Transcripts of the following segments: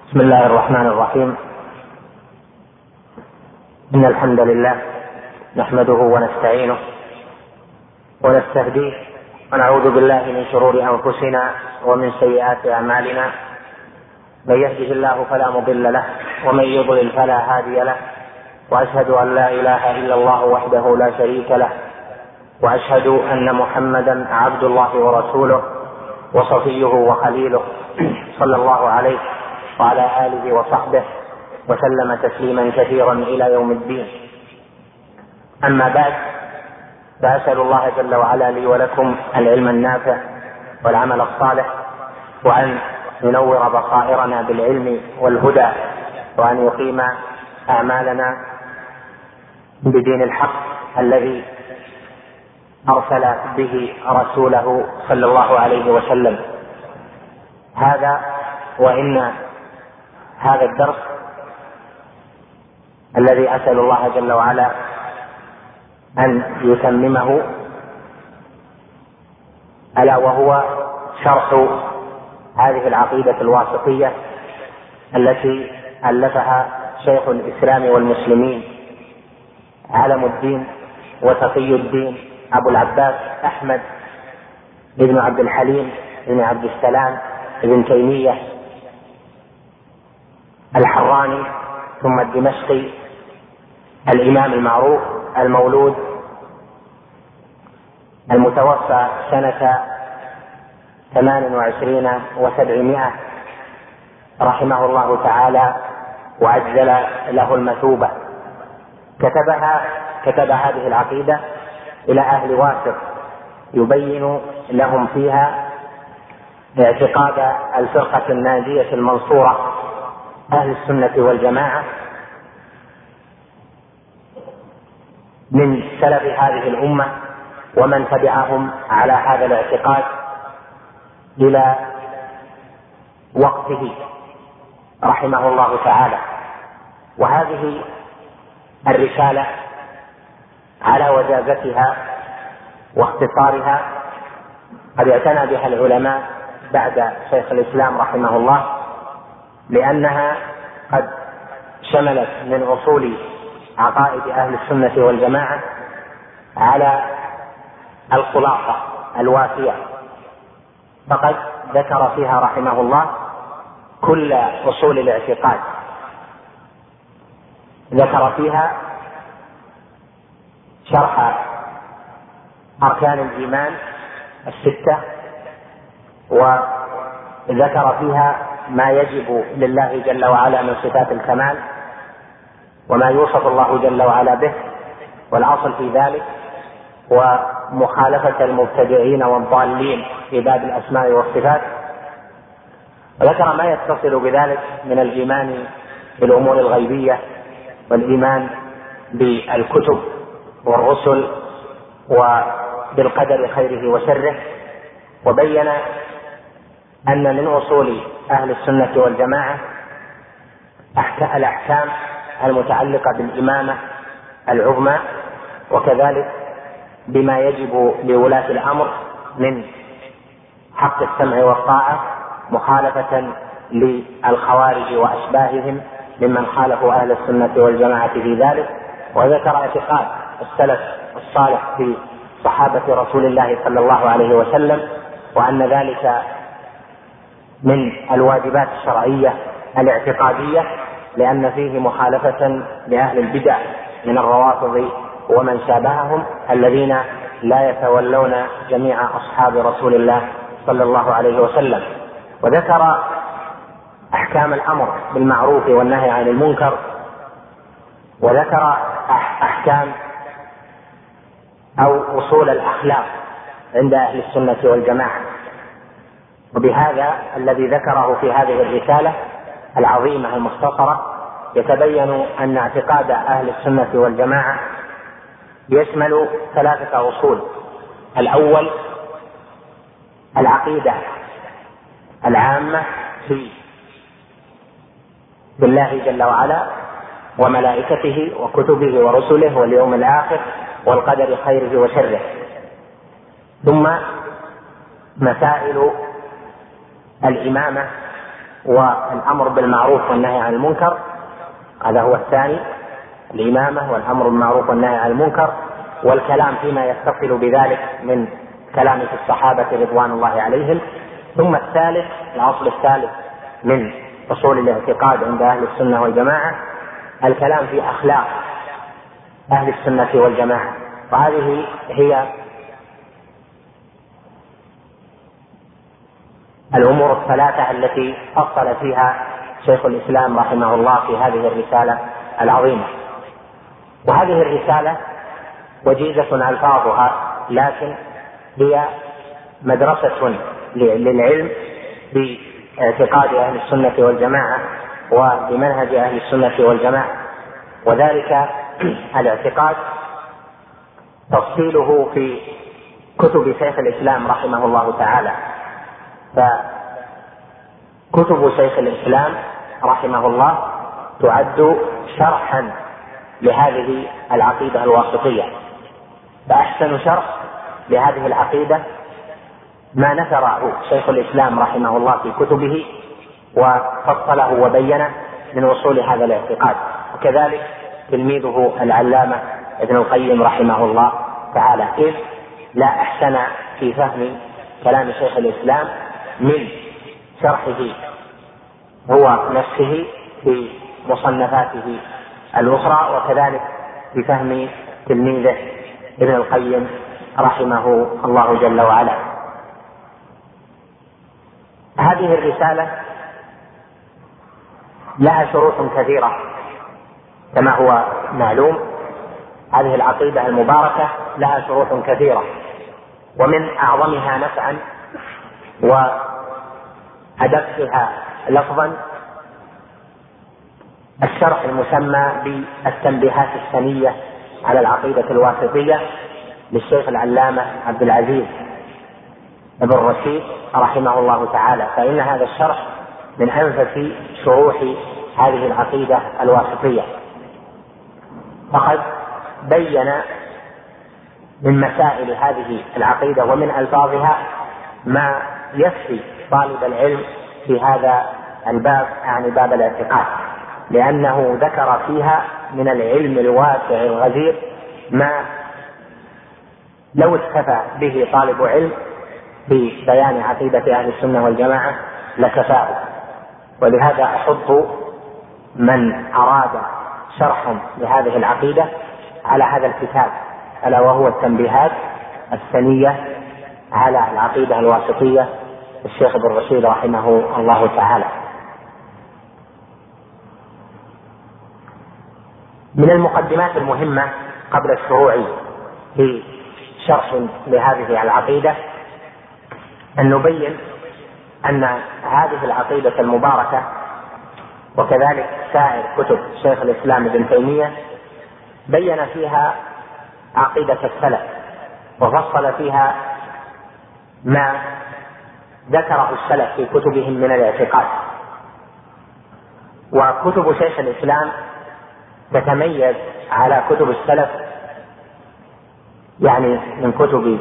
بسم الله الرحمن الرحيم. إن الحمد لله نحمده ونستعينه ونستهديه ونعوذ بالله من شرور أنفسنا ومن سيئات أعمالنا. من يهده الله فلا مضل له ومن يضلل فلا هادي له، وأشهد أن لا إله إلا الله وحده لا شريك له، وأشهد أن محمدا عبد الله ورسوله وصفيه وخليله، صلى الله عليه وعلى آله وصحبه وسلم تسليما كثيرا إلى يوم الدين. أما بعد، فأسأل الله جل وعلا لي ولكم العلم النافع والعمل الصالح، وأن ينور بصائرنا بالعلم والهدى، وأن يقيم أعمالنا بدين الحق الذي أرسل به رسوله صلى الله عليه وسلم. هذا وإن هذا الدرس الذي أسأل الله جل وعلا أن يتممه، ألا وهو شرح هذه العقيدة الواسطية التي ألفها شيخ الإسلام والمسلمين علم الدين وتقي الدين أبو العباس أحمد بن عبد الحليم بن عبد السلام بن تيمية الحراني ثم الدمشقي، الإمام المعروف المولود المتوفى سنة 28 و700 رحمه الله تعالى وعجل له المثوبة. كتب هذه العقيدة إلى أهل واسط يبين لهم فيها اعتقاد الفرقة الناجية المنصورة أهل السنة والجماعة من سلف هذه الأمة ومن تبعهم على هذا الاعتقاد إلى وقته رحمه الله تعالى. وهذه الرسالة على وجازتها واختصارها قد اعتنى بها العلماء بعد شيخ الإسلام رحمه الله، لأنها قد شملت من أصول عقائد أهل السنة والجماعة على الخلاصة الوافية، فقد ذكر فيها رحمه الله كل أصول الاعتقاد. ذكر فيها شرح أركان الإيمان 6، وذكر فيها ما يجب لله جل وعلا من صفات الكمال وما يوصف الله جل وعلا به، والأصل في ذلك ومخالفة المبتدعين والضالين في باب الأسماء والصفات. وذكر ما يتصل بذلك من الإيمان بالأمور الغيبية والإيمان بالكتب والرسل وبالقدر خيره وشره، وبين أن من أصول أهل السنة والجماعة الأحكام المتعلقة بالإمامة العظمى، وكذلك بما يجب لولاة الأمر من حق السمع والطاعة، مخالفة للخوارج وأشباههم ممن خالفوا أهل السنة والجماعة في ذلك. وذكر اعتقاد السلف الصالح في صحابة رسول الله صلى الله عليه وسلم، وأن ذلك من الواجبات الشرعية الاعتقادية، لأن فيه مخالفة لأهل البدع من الروافض ومن شابههم الذين لا يتولون جميع أصحاب رسول الله صلى الله عليه وسلم. وذكر أحكام الأمر بالمعروف والنهي عن المنكر، وذكر أحكام أو أصول الأخلاق عند أهل السنة والجماعة. وبهذا الذي ذكره في هذه الرسالة العظيمة المختصرة يتبين أن اعتقاد أهل السنة والجماعة يشمل 3 أصول. الأول العقيدة العامة في بالله جل وعلا وملائكته وكتبه ورسله واليوم الآخر والقدر خيره وشره، ثم مسائل الإمامة والأمر بالمعروف والنهي عن المنكر، هذا هو الثاني، الإمامة والأمر بالمعروف والنهي عن المنكر، والكلام فيما يتصل بذلك من كلام الصحابة رضوان الله عليهم. ثم الثالث، الأصل الثالث من أصول الاعتقاد عند أهل السنة والجماعة، الكلام في أخلاق أهل السنة والجماعة. وهذه هي الأمور الثلاثة التي فصل فيها شيخ الإسلام رحمه الله في هذه الرسالة العظيمة. وهذه الرسالة وجيزة ألفاظها، لكن هي مدرسة للعلم باعتقاد أهل السنة والجماعة وبمنهج أهل السنة والجماعة. وذلك الاعتقاد تفصيله في كتب شيخ الإسلام رحمه الله تعالى. فكتب شيخ الإسلام رحمه الله تعد شرحا لهذه العقيدة الواسطية، فأحسن شرح لهذه العقيدة ما نثره شيخ الإسلام رحمه الله في كتبه وفصله وبينه من وصول هذا الاعتقاد. وكذلك تلميذه العلامة ابن القيم رحمه الله تعالى، إذ لا أحسن في فهم كلام شيخ الإسلام من شرحه هو نفسه في مصنفاته الأخرى، وكذلك في فهم تلميذه ابن القيم رحمه الله جل وعلا. هذه الرسالة لها شروح كثيرة كما هو معلوم. هذه العقيدة المباركة لها شروح كثيرة، ومن أعظمها نفعا وأدقها لفظا الشرح المسمى بالتنبيهات السنية على العقيدة الواسطية للشيخ العلامة عبد العزيز بن رشيد رحمه الله تعالى. فإن هذا الشرح من أنفس شروح هذه العقيدة الواسطية، فقد بين من مسائل هذه العقيدة ومن ألفاظها ما يكفي طالب العلم في هذا الباب، يعني باب الاعتقاد، لأنه ذكر فيها من العلم الواسع الغزير ما لو اكتفى به طالب علم في بيان عقيدة أهل السنة والجماعة لكفاه. ولهذا أحض من أراد شرحا لهذه العقيدة على هذا الكتاب، ألا وهو التنبيهات السنية على العقيدة الواسطية الشيخ ابن رشيد رحمه الله تعالى. من المقدمات المهمة قبل الشروع في شرح لهذه العقيدة أن نبين أن هذه العقيدة المباركة وكذلك سائر كتب شيخ الإسلام ابن تيمية بين فيها عقيدة السلف وفصل فيها ما ذكره السلف في كتبهم من الاعتقاد. وكتب شيخ الإسلام تتميز على كتب السلف، يعني من كتب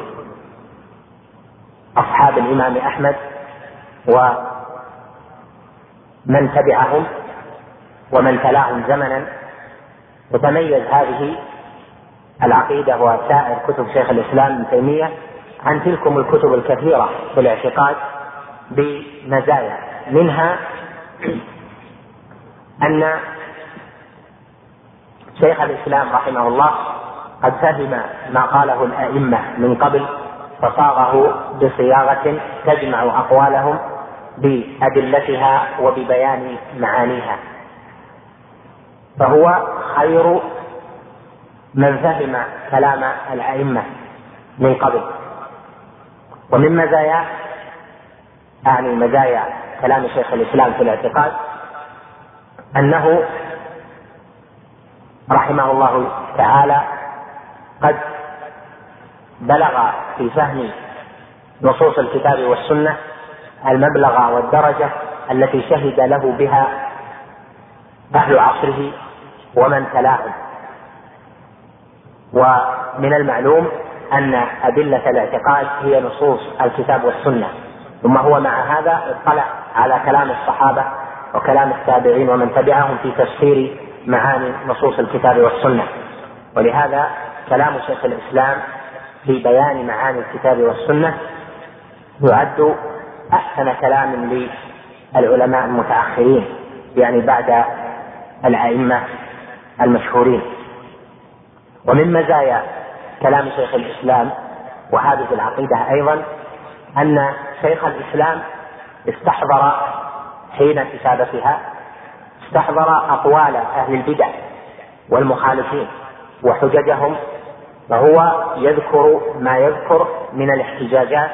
أصحاب الإمام أحمد ومن تبعهم ومن تلاهم زمنا، تتميز هذه العقيدة وسائر كتب شيخ الإسلام ابن تيمية عن تلكم الكتب الكثيرة في الاعتقاد بمزايا، منها أن شيخ الإسلام رحمه الله قد فهم ما قاله الأئمة من قبل فصاغه بصياغة تجمع أقوالهم بأدلتها وببيان معانيها، فهو خير من فهم كلام الأئمة من قبل. ومن مزايا، يعني مزايا كلام شيخ الإسلام في الاعتقاد، أنه رحمه الله تعالى قد بلغ في فهم نصوص الكتاب والسنة المبلغ والدرجة التي شهد له بها أهل عصره ومن تلاهم. ومن المعلوم أن أدلة الاعتقاد هي نصوص الكتاب والسنة، ثم هو مع هذا اطلع على كلام الصحابة وكلام التابعين ومن تبعهم في تفسير معاني نصوص الكتاب والسنة. ولهذا كلام شيخ الإسلام في بيان معاني الكتاب والسنة يعد أحسن كلام للعلماء المتأخرين، يعني بعد الأئمة المشهورين. ومن مزايا كلام شيخ الإسلام وهذه العقيدة أيضا أن شيخ الإسلام استحضر حين كتابتها استحضر أقوال أهل البدع والمخالفين وحججهم، فهو يذكر ما يذكر من الاحتجاجات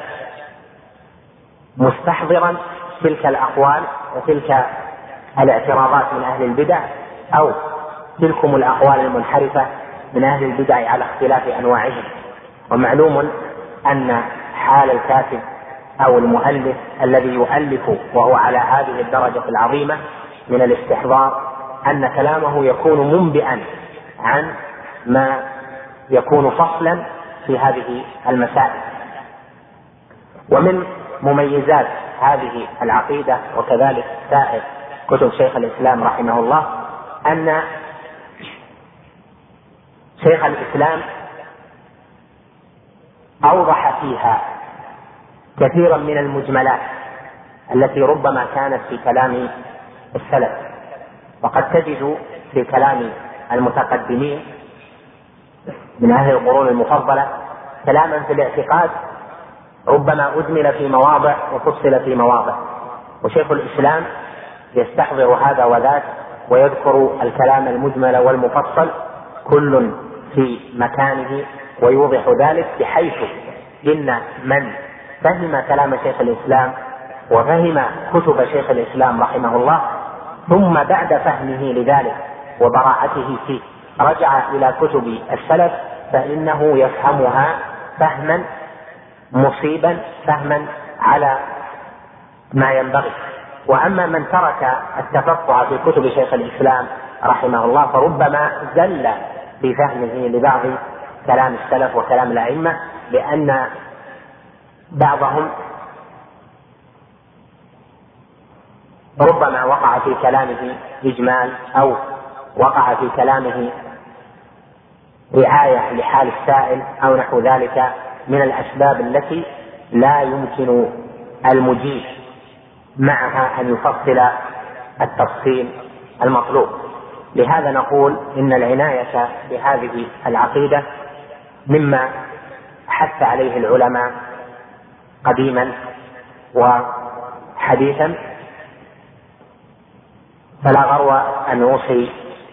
مستحضرا تلك الأقوال وتلك الاعتراضات من أهل البدع أو تلكم الأقوال المنحرفة من أهل البدع على اختلاف أنواعهم. ومعلوم أن حال الكاتب أو المؤلف الذي يؤلف وهو على هذه الدرجة العظيمة من الاستحضار أن كلامه يكون منبئا عن ما يكون فصلا في هذه المسائل. ومن مميزات هذه العقيدة وكذلك سائر كتب شيخ الإسلام رحمه الله أن شيخ الإسلام أوضح فيها كثيرا من المجملات التي ربما كانت في كلام السلف. وقد تجد في كلام المتقدمين من أهل القرون المفضلة كلاما في الاعتقاد ربما أجمل في مواضع وفصل في مواضع، وشيخ الإسلام يستحضر هذا وذاك ويذكر الكلام المجمل والمفصل كل في مكانه ويوضح ذلك، بحيث إن من فهم كلام شيخ الإسلام وفهم كتب شيخ الإسلام رحمه الله ثم بعد فهمه لذلك وبراعته فيه رجع إلى كتب السلف فإنه يفهمها فهما مصيبا، فهما على ما ينبغي. وأما من ترك التفقه في كتب شيخ الإسلام رحمه الله فربما زل في فهمه لبعض كلام السلف وكلام الأئمة، لأن بعضهم ربما وقع في كلامه إجمال أو وقع في كلامه رعاية لحال السائل أو نحو ذلك من الأسباب التي لا يمكن المجيب معها أن يفصل التفصيل المطلوب. لهذا نقول إن العناية بهذه العقيدة مما حث عليه العلماء قديما وحديثا، فلا غرو أن أوصي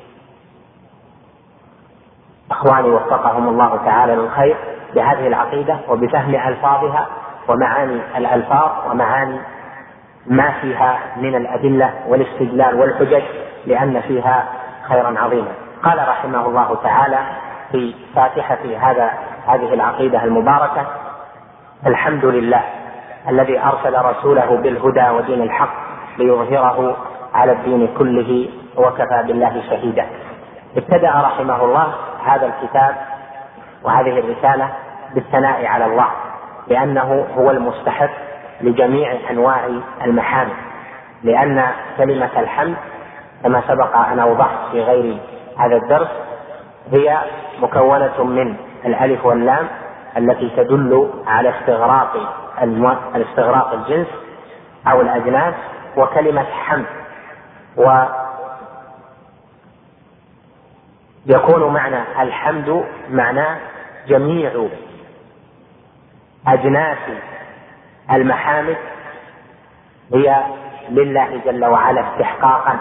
أخواني وفقهم الله تعالى للخير بهذه العقيدة وبفهم ألفاظها ومعاني الألفاظ ومعاني ما فيها من الأدلة والاستدلال والحجج، لأن فيها خيرا عظيما. قال رحمه الله تعالى في فاتحة هذه العقيدة المباركة: الحمد لله الذي أرسل رسوله بالهدى ودين الحق ليظهره على الدين كله وكفى بالله شهيدا. ابتدأ رحمه الله هذا الكتاب وهذه الرسالة بالثناء على الله، لأنه هو المستحق لجميع أنواع المحامد، لأن كلمة الحمد كما سبق أن أوضحت في غير هذا الدرس هي مكونة من الألف واللام التي تدل على استغراق الجنس أو الأجناس، وكلمة حمد، ويكون معنى الحمد معناه جميع أجناس المحامد هي لله جل وعلا استحقاقا.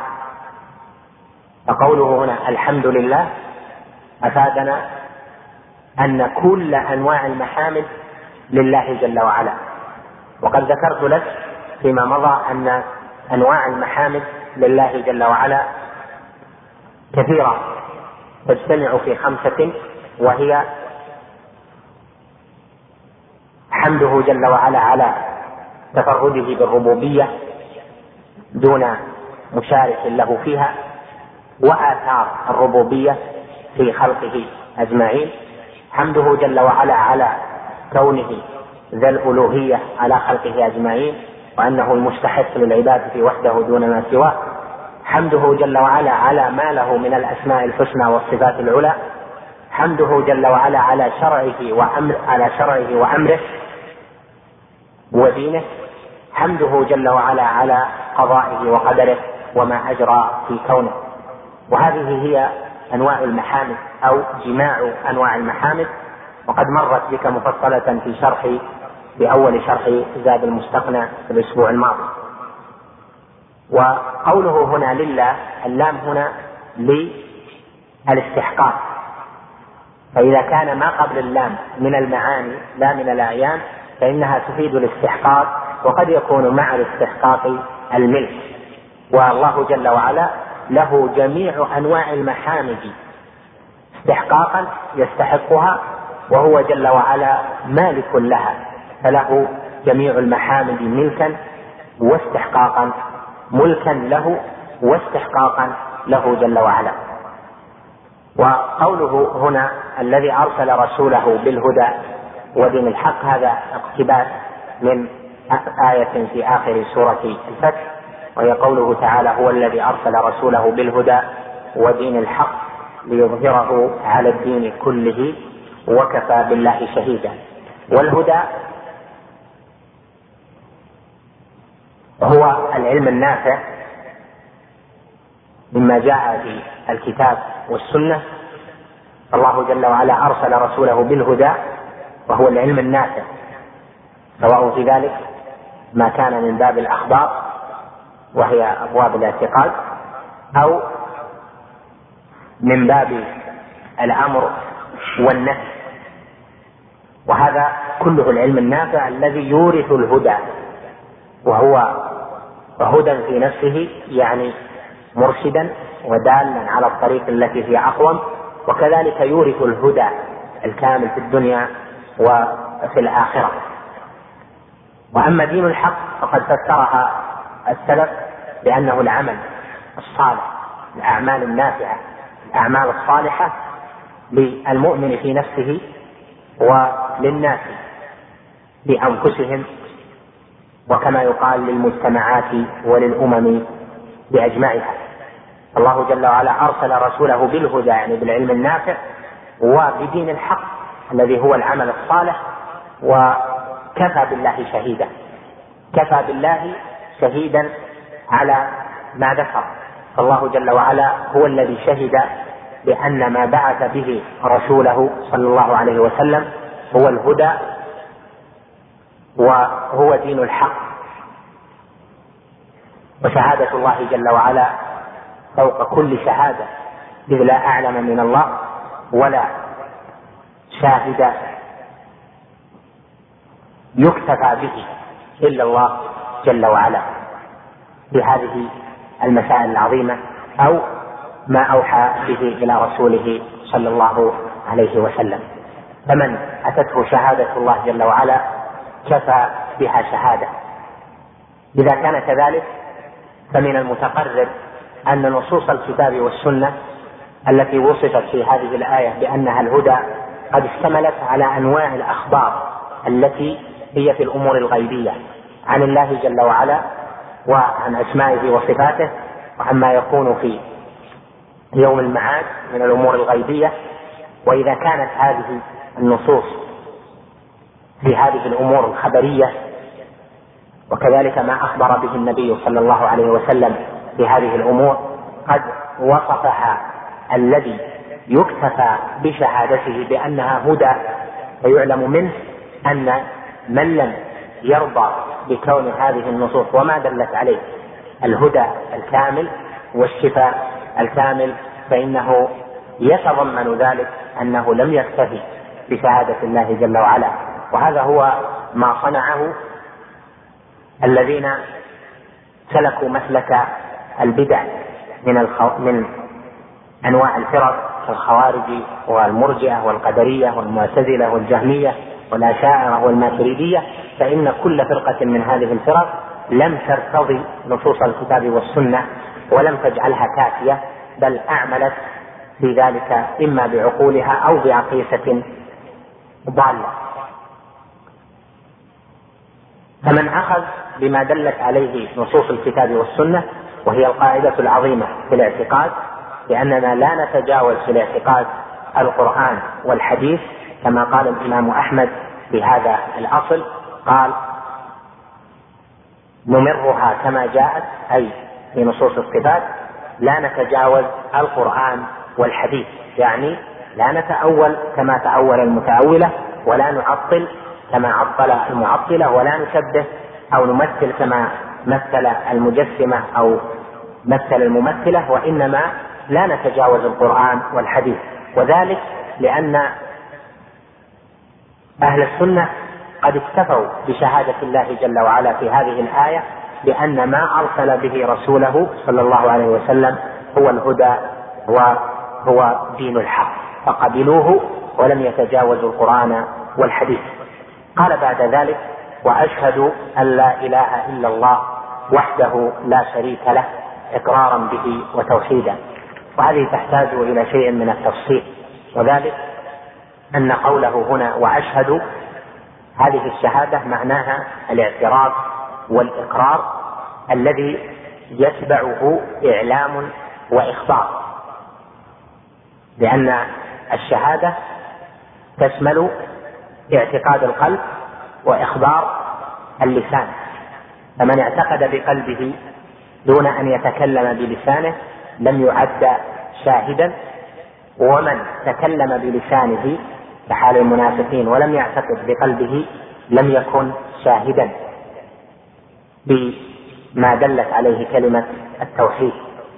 فقوله هنا الحمد لله أفادنا أن كل أنواع المحامد لله جل وعلا. وقد ذكرت لك فيما مضى أن أنواع المحامد لله جل وعلا كثيرة تجتمع في 5، وهي حمده جل وعلا على تفرده بالربوبية دون مشارك له فيها، وآثار الربوبية في خلقه أجمعين، حمده جل وعلا على كونه ذا الألوهية على خلقه أجمعين، وأنه المستحق للعبادة وحده دون ما سواه. حمده جل وعلا على ما له من الأسماء الحسنى والصفات العلى. حمده جل وعلا على شرعه وأمره ودينه. حمده جل وعلا على قضائه وقدره وما أجرى في كونه. وهذه هي أنواع المحامد أو جماع أنواع المحامد، وقد مرت بك مفصلة في أول شرح زاد المستقنع في الأسبوع الماضي. وقوله هنا لله، اللام هنا للاستحقاق، فإذا كان ما قبل اللام من المعاني لا من الأعيان فإنها تفيد الاستحقاق، وقد يكون مع الاستحقاق الملك. والله جل وعلا له جميع أنواع المحامد استحقاقا يستحقها، وهو جل وعلا مالك لها، فله جميع المحامد ملكا واستحقاقا، ملكا له واستحقاقا له جل وعلا. وقوله هنا الذي أرسل رسوله بالهدى ودين الحق، هذا اقتباس من آية في آخر سورة الفتح، وهي قوله تعالى هو الذي أرسل رسوله بالهدى ودين الحق ليظهره على الدين كله وكفى بالله شهيدا. والهدى هو العلم النافع مما جاء في الكتاب والسنة. الله جل وعلا أرسل رسوله بالهدى وهو العلم النافع، سواء في ذلك ما كان من باب الأخبار وهي أبواب الاعتقاد، أو من باب الأمر والنهي، وهذا كله العلم النافع الذي يورث الهدى، وهو هدى في نفسه، يعني مرشدا ودالا على الطريق التي هي أقوم، وكذلك يورث الهدى الكامل في الدنيا وفي الآخرة. وأما دين الحق فقد فسرها السلف بأنه العمل الصالح، الأعمال النافعة، الأعمال الصالحة للمؤمن في نفسه وللناس بأنفسهم، وكما يقال للمجتمعات وللأمم بأجمعها. الله جل وعلا أرسل رسوله بالهدى، يعني بالعلم النافع، وبدين الحق الذي هو العمل الصالح، وكفى بالله شهيدا. كفى بالله شهيدا على ما ذكر، فالله جل وعلا هو الذي شهد بأن ما بعث به رسوله صلى الله عليه وسلم هو الهدى وهو دين الحق. وشهادة الله جل وعلا فوق كل شهادة، إذ لا أعلم من الله ولا شاهد يكتفى به إلا الله جل وعلا في هذه المسائل العظيمة، أو ما أوحى به إلى رسوله صلى الله عليه وسلم. فمن أتته شهادة الله جل وعلا كفى بها شهادة. إذا كان كذلك فمن المتقرر أن نصوص الكتاب والسنة التي وصفت في هذه الآية بأنها الهدى قد اشتملت على أنواع الأخبار التي هي في الأمور الغيبية عن الله جل وعلا وعن أسمائه وصفاته، وعما يكون في يوم المعاد من الأمور الغيبية. وإذا كانت هذه النصوص في هذه الأمور الخبرية، وكذلك ما أخبر به النبي صلى الله عليه وسلم في هذه الأمور قد وصفها الذي يكتفى بشهادته بأنها هدى، فيعلم منه أن من لم يرضى بكون هذه النصوص وما دلت عليه الهدى الكامل والشفاء الكامل، فإنه يتضمن ذلك أنه لم يكتفي بشهادة الله جل وعلا. وهذا هو ما صنعه الذين سلكوا مسلك البدع من أنواع الفرق كالخوارج والمرجئة والقدرية والمعتزلة والجهمية والأشاعرة والماتريدية. فإن كل فرقة من هذه الفرق لم ترتضي نصوص الكتاب والسنة ولم تجعلها كافية، بل أعملت في ذلك إما بعقولها أو بعقيسة ضالة. فمن أخذ بما دلت عليه نصوص الكتاب والسنة، وهي القاعدة العظيمة في الاعتقاد، لأننا لا نتجاوز في الاعتقاد القرآن والحديث، كما قال الإمام أحمد في هذا الأصل، قال: نمرها كما جاءت، أي في نصوص الصفات لا نتجاوز القرآن والحديث، يعني لا نتأول كما تأول المتأولة، ولا نعطل كما عطل المعطلة، ولا نشبه أو نمثل كما مثل المجسمة أو مثل الممثلة، وإنما لا نتجاوز القرآن والحديث. وذلك لأن أهل السنة قد اكتفوا بشهادة الله جل وعلا في هذه الآية بأن ما أرسل به رسوله صلى الله عليه وسلم هو الهدى وهو دين الحق، فقبلوه ولم يتجاوزوا القرآن والحديث. قال بعد ذلك: وأشهد أن لا إله إلا الله وحده لا شريك له إقرارا به وتوحيدا. وهذه تحتاج إلى شيء من التفصيل، وذلك أن قوله هنا وأشهد، هذه الشهادة معناها الاعتراف والإقرار الذي يتبعه إعلام وإخبار، لأن الشهادة تشمل اعتقاد القلب وإخبار اللسان، فمن اعتقد بقلبه دون أن يتكلم بلسانه لم يعد شاهدا، ومن تكلم بلسانه كحال المنافقين ولم يعتقد بقلبه لم يكن شاهدا بما دلت عليه كلمة التوحيد.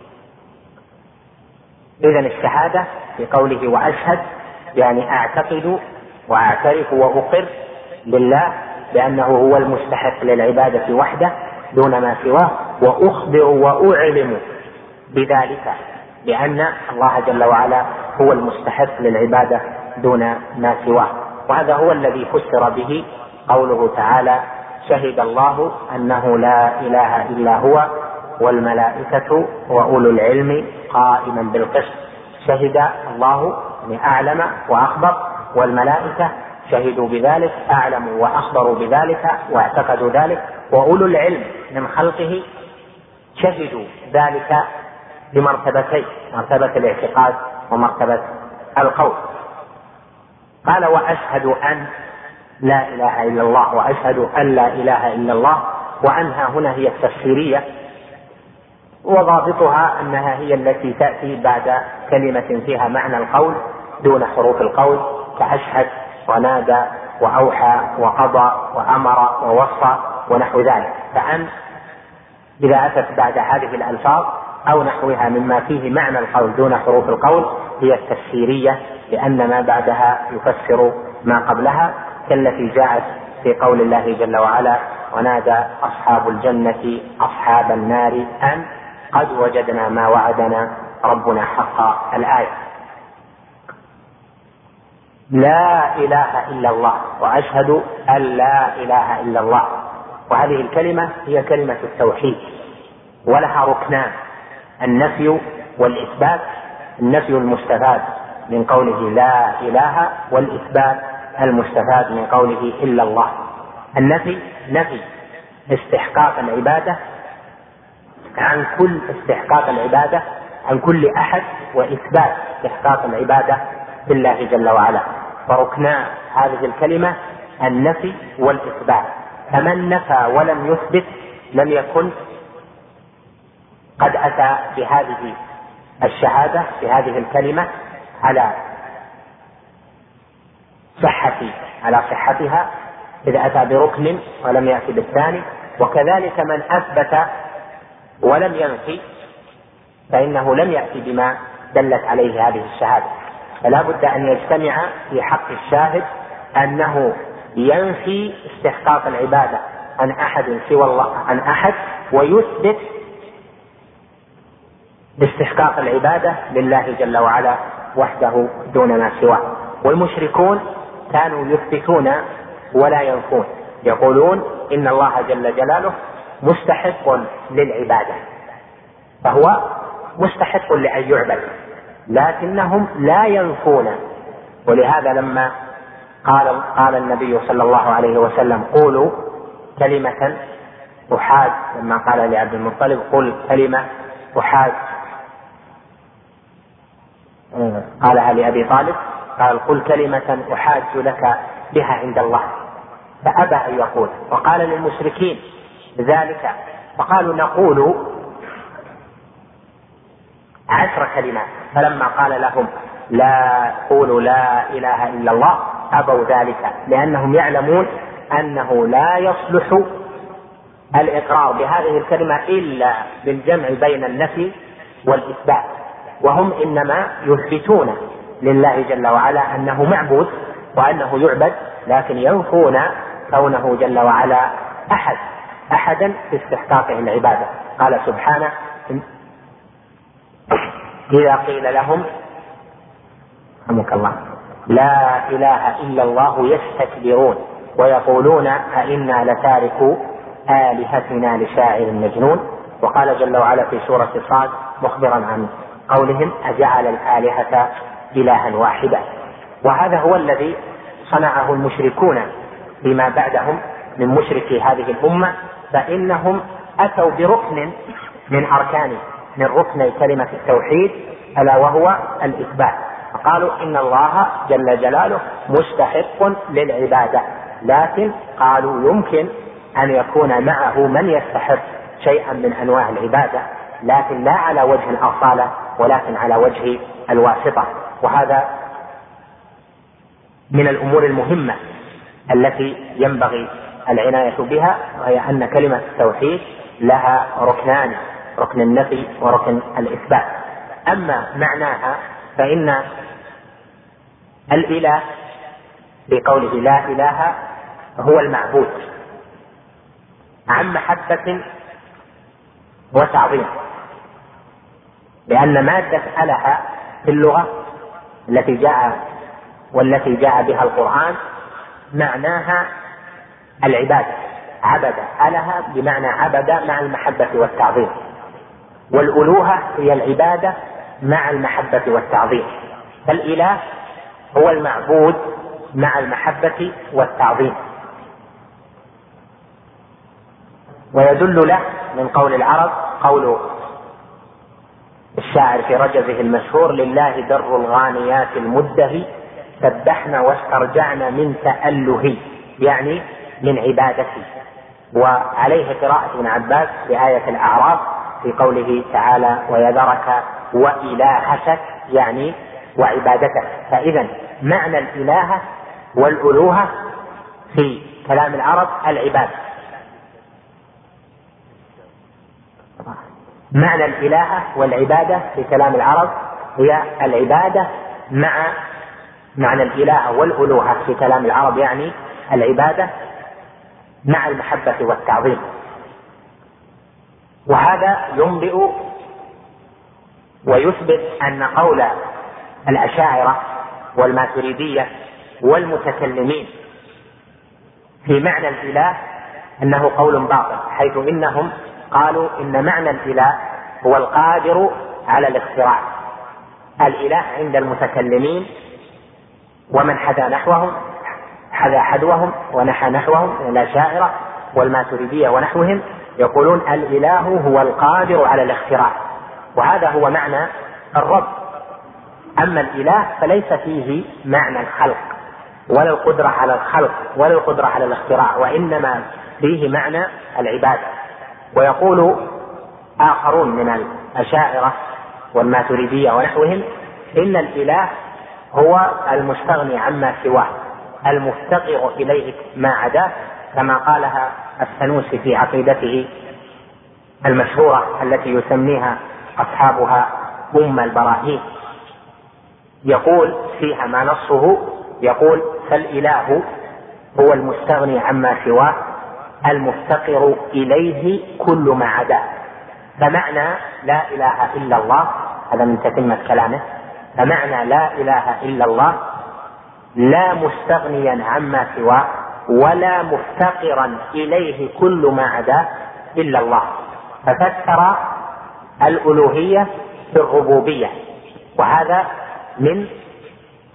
إذن الشهادة في قوله وأشهد يعني أعتقد وأعترف وأقر لله بأنه هو المستحق للعبادة وحده دون ما سواه، وأخبر وأعلم بذلك بأن الله جل وعلا هو المستحق للعبادة دون ما سواه. وهذا هو الذي فسر به قوله تعالى: شهد الله أنه لا إله إلا هو والملائكة وأولو العلم قائما بالقسط. شهد الله يعني أعلم وأخبر، والملائكة شهدوا بذلك، أعلموا وأخبروا بذلك واعتقدوا ذلك، وأولو العلم من خلقه شهدوا ذلك بمرتبتين: مرتبة الاعتقاد ومرتبة القول. قال: وأشهد أن لا إله إلا الله، وأشهد أن لا إله إلا الله. وأنها هنا هي التفسيرية، وضابطها أنها هي التي تأتي بعد كلمة فيها معنى القول دون حروف القول، كأشهد ونادى وأوحى وقضى وأمر ووصى ونحو ذلك. فأن إذا أتت بعد هذه الألفاظ أو نحوها مما فيه معنى القول دون حروف القول هي التفسيرية، لأن ما بعدها يفسر ما قبلها، كالتي جاءت في قول الله جل وعلا: ونادى أصحاب الجنة أصحاب النار أن قد وجدنا ما وعدنا ربنا حقا. الآية. لا إله إلا الله، وأشهد أن لا إله إلا الله. وهذه الكلمة هي كلمة التوحيد، ولها ركنان: النفي والإثبات. النفي المستفاد من قوله لا إله، والإثبات المستفاد من قوله إلا الله. النفي نفي استحقاق العبادة عن كل استحقاق العبادة عن كل أحد، وإثبات استحقاق العبادة بالله جل وعلا. فركنا هذه الكلمة النفي والإثبات، فمن نفى ولم يثبت لم يكن قد أتى بهذه الشهادة بهذه الكلمة على صحتها إذا أتى بركن ولم يأتي بالثاني. وكذلك من أثبت ولم ينفي فإنه لم يأتي بما دلت عليه هذه الشهادة. فلا بد أن يجتمع في حق الشاهد أنه ينفي استحقاق العبادة عن أحد سوى الله، عن أحد، ويثبت باستحقاق العبادة لله جل وعلا وحده دون ما سواه. والمشركون كانوا يثبتون ولا ينفون، يقولون إن الله جل جلاله مستحق للعبادة، فهو مستحق لأن يعبد، لكنهم لا ينفون. ولهذا لما قال النبي صلى الله عليه وسلم: قولوا كلمة أحاج، لما قال لعبد المطلب قل كلمة أحاج، قالها لأبي طالب، قال قل كلمة أحاج لك بها عند الله، فأبى أن يقول. وقال للمشركين ذلك فقالوا نقول 10 كلمات، فلما قال لهم لا قولوا لا إله إلا الله أبوا ذلك، لأنهم يعلمون أنه لا يصلح الإقرار بهذه الكلمة إلا بالجمع بين النفي والإثبات، وهم إنما يثبتون لله جل وعلا أنه معبود وأنه يعبد، لكن ينفون كونه جل وعلا أحدا في استحقاقه العبادة. قال سبحانه إذا قيل لهم رحمك الله لا إله إلا الله يستكبرون ويقولون أئنا لتاركو آلهتنا لشاعر مجنون. وقال جل وعلا في سورة صاد مخبرا عن قولهم أجعل الآلهة إلها واحدا. وهذا هو الذي صنعه المشركون فيما بعدهم من مشركي هذه الأمة، فإنهم أتوا بركن من ركن كلمة التوحيد، ألا وهو الإثبات، فقالوا إن الله جل جلاله مستحق للعبادة، لكن قالوا يمكن أن يكون معه من يستحق شيئا من أنواع العبادة، لكن لا على وجه الأصالة ولكن على وجه الواسطة. وهذا من الأمور المهمة التي ينبغي العناية بها، وهي أن كلمة التوحيد لها ركنان، ركن النفي وركن الإثبات. أما معناها فإن الإله في قوله لا إله هو المعبود عن محبة وتعظيم، لأن مادة أله في اللغة والتي جاء بها القرآن معناها العبادة، عبد أله بمعنى عبد مع المحبة والتعظيم، والألوهة هي العبادة مع المحبة والتعظيم، فالإله هو المعبود مع المحبة والتعظيم. ويدل له من قول العرب قول الشاعر في رجزه المشهور لله در الغانيات المدهي سبحنا واسترجعنا من تأله، يعني من عبادته. وعليه قراءة ابن عباس بآية الأعراف في قوله تعالى ويذرك وإلهتك، يعني وعبادتك. فإذا معنى الإله والألوهة في كلام العرب العبادة، معنى الإله والعبادة في كلام العرب هي العبادة مع معنى الإله والألوهة في كلام العرب، يعني العبادة مع المحبة والتعظيم. وهذا ينبئ ويثبت أن قول الأشاعرة والماتريدية والمتكلمين في معنى الإله أنه قول باطل، حيث إنهم قالوا إن معنى الإله هو القادر على الاختراع. الإله عند المتكلمين ومن حذا حذوهم ونحى نحوهم من الأشاعرة والماتريدية ونحوهم يقولون الإله هو القادر على الاختراع، وهذا هو معنى الرب. أما الإله فليس فيه معنى الخلق ولا القدرة على الخلق ولا القدرة على الاختراع، وإنما فيه معنى العبادة. ويقول آخرون من الأشاعرة والماتريدية ونحوهم إن الإله هو المستغني عما سواه المفتقر إليه ما عداه، كما قالها السنوسي في عقيدته المشهورة التي يسميها أصحابها أم البراهين، يقول فيها ما نصه، يقول فالإله هو المستغني عما سواه المفتقر إليه كل ما عداه. فمعنى لا إله إلا الله، هذا من تتمة كلامه، فمعنى لا إله إلا الله لا مستغنيا عما سواه ولا مفتقرا إليه كل ما عداه إلا الله. ففسر الألوهية بالربوبية، وهذا من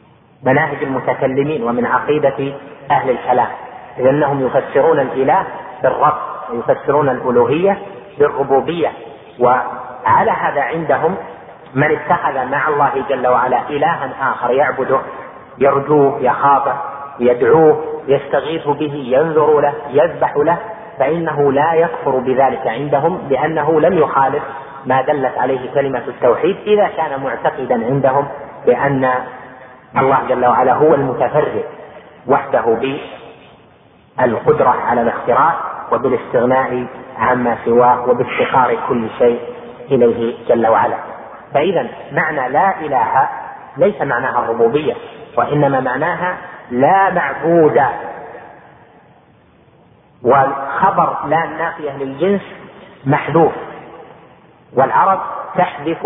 مناهج المتكلمين ومن عقيدة أهل الكلام، لأنهم يفسرون الإله بالرب، ويفسرون الألوهية بالربوبية. وعلى هذا عندهم من اتخذ مع الله جل وعلا إلها آخر يعبده، يرجوه، يخافه، يدعوه، يستغيث به، ينذر له، يذبح له، فإنه لا يكفر بذلك عندهم، لأنه لم يخالف ما دلت عليه كلمة التوحيد، إذا كان معتقدا عندهم بأن الله جل وعلا هو المتفرد وحده بالقدرة على الاختراع وبالاستغناء عما سواه وبافتقار كل شيء إليه جل وعلا. فإذا معنى لا إله ليس معناها الربوبية، وإنما معناها لا معبود. والخبر لا النافية للجنس محذوف، والعرب تحذف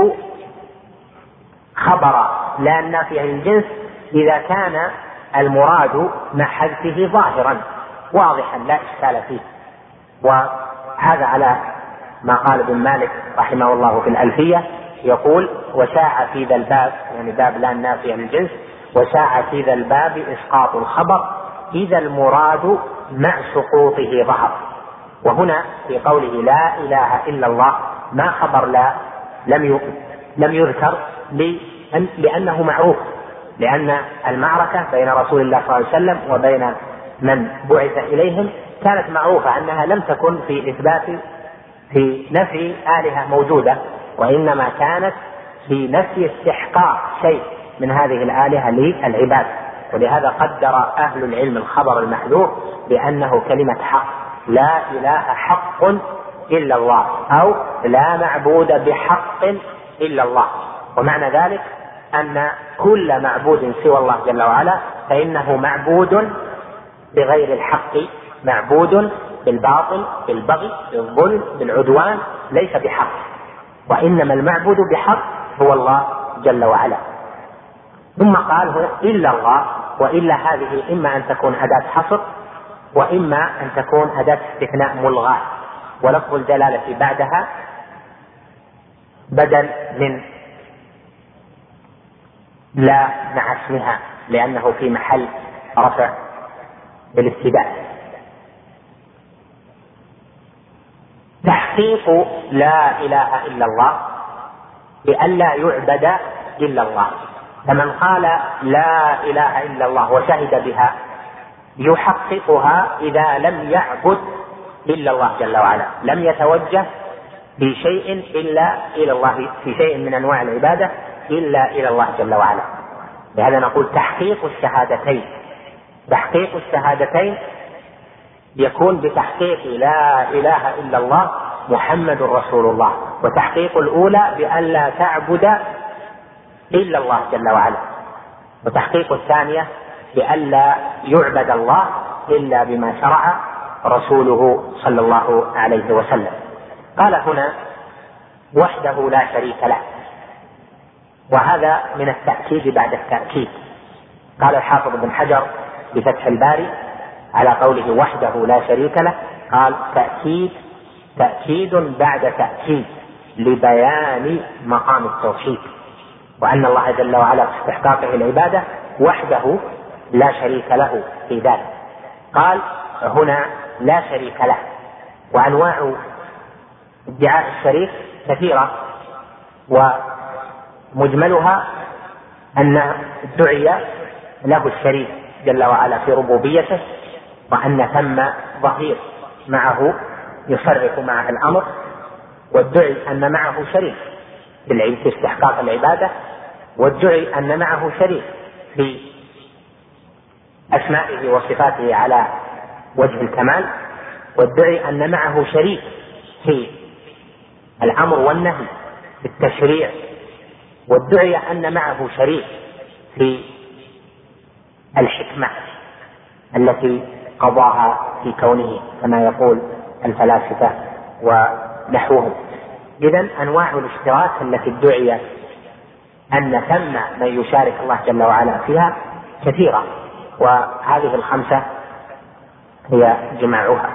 خبر لا النافية للجنس إذا كان المراد مع حذفه ظاهرا واضحا لا إشكال فيه. وهذا على ما قال ابن مالك رحمه الله في الألفية، يقول: وشاع في ذا الباب، يعني باب لا النافية للجنس، وشاع في ذا الباب إسقاط الخبر إذا المراد مع سقوطه ظهر. وهنا في قوله لا إله إلا الله ما خبر لا لم يذكر لأنه معروف، لأن المعركة بين رسول الله صلى الله عليه وسلم وبين من بعث إليهم كانت معروفة أنها لم تكن في نفي آلهة موجودة، وإنما كانت في نفي استحقاق شيء من هذه الآلهة للعباد. ولهذا قدر أهل العلم الخبر المحذوف بأنه كلمة حق، لا إله حق إلا الله، أو لا معبود بحق إلا الله. ومعنى ذلك أن كل معبود سوى الله جل وعلا فإنه معبود بغير الحق، معبود بالباطل، بالبغي، بالظلم، بالعدوان، ليس بحق. وإنما المعبود بحق هو الله جل وعلا. ثم قال إلا الله، وإلا هذه إما أن تكون أداة حصر وإما أن تكون أداة استثناء ملغاة، ولفظ الجلالة بعدها بدل من لا مع اسمها، لأنه في محل رفع بالابتداء. تحقيق لا إله إلا الله بأن لا يعبد إلا الله. فمن قال لا إله إلا الله وشهد بها يحققها إذا لم يعبد إلا الله جل وعلا، لم يتوجه في شيء إلا إلى الله، في شيء من أنواع العبادة إلا إلى الله جل وعلا. لهذا نقول تحقيق الشهادتين. تحقيق الشهادتين يكون بتحقيق لا إله إلا الله محمد رسول الله، وتحقيق الأولى بأن لا تعبد إلا الله جل وعلا، وتحقيق الثانية بأن لا يعبد الله إلا بما شرع رسوله صلى الله عليه وسلم. قال هنا وحده لا شريك له، وهذا من التأكيد بعد التأكيد. قال الحافظ بن حجر بفتح الباري على قوله وحده لا شريك له، قال تأكيد بعد تأكيد لبيان مقام التوحيد، وأن الله جل وعلا في استحقاقه العبادة وحده لا شريك له في ذلك. قال هنا لا شريك له. وأنواع ادعاء الشريك كثيرة، ومجملها أن دعي له الشريك جل وعلا في ربوبيته، وأن ثم ظهير معه يصرف معه الأمر، وادعي أن معه شريك في استحقاق العبادة، وادعي أن معه شريك في أسمائه وصفاته على وجه الكمال، وادعي أن معه شريك في الأمر والنهي، في التشريع، وادعي أن معه شريك في الحكمة التي قضاها في كونه كما يقول الفلاسفة ونحوهم. إذن أنواع الاشتراك التي ادعي أن ثم من يشارك الله جل وعلا فيها كثيرة، وهذه الخمسة هي جماعها.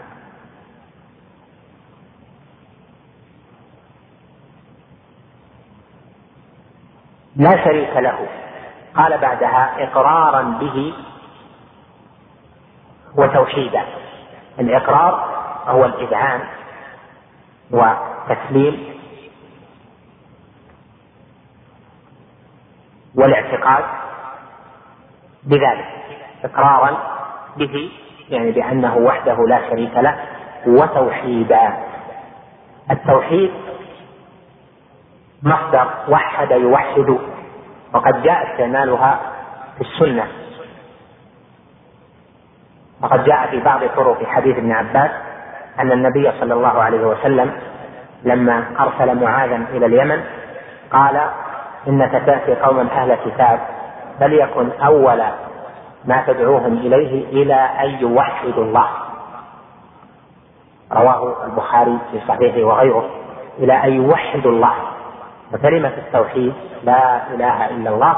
لا شريك له. قال بعدها إقرارا به وتوحيدا. الإقرار هو الإذعان وتسليم والاعتقاد بذلك إقرارا به، يعني بأنه وحده لا شريك له، وتوحيدا. التوحيد مصدر وحد يوحد، وقد جاء استعمالها في السنة، وقد جاء في بعض طرق حديث ابن عباس أن النبي صلى الله عليه وسلم لما أرسل معاذا إلى اليمن قال: إنك تأتي قوما أهل كتاب، فليكن أول ما تدعوهم إليه إلى أن يوحدوا الله. رواه البخاري في صحيحه وغيره، إلى أن يوحدوا الله. وكلمة التوحيد لا إله إلا الله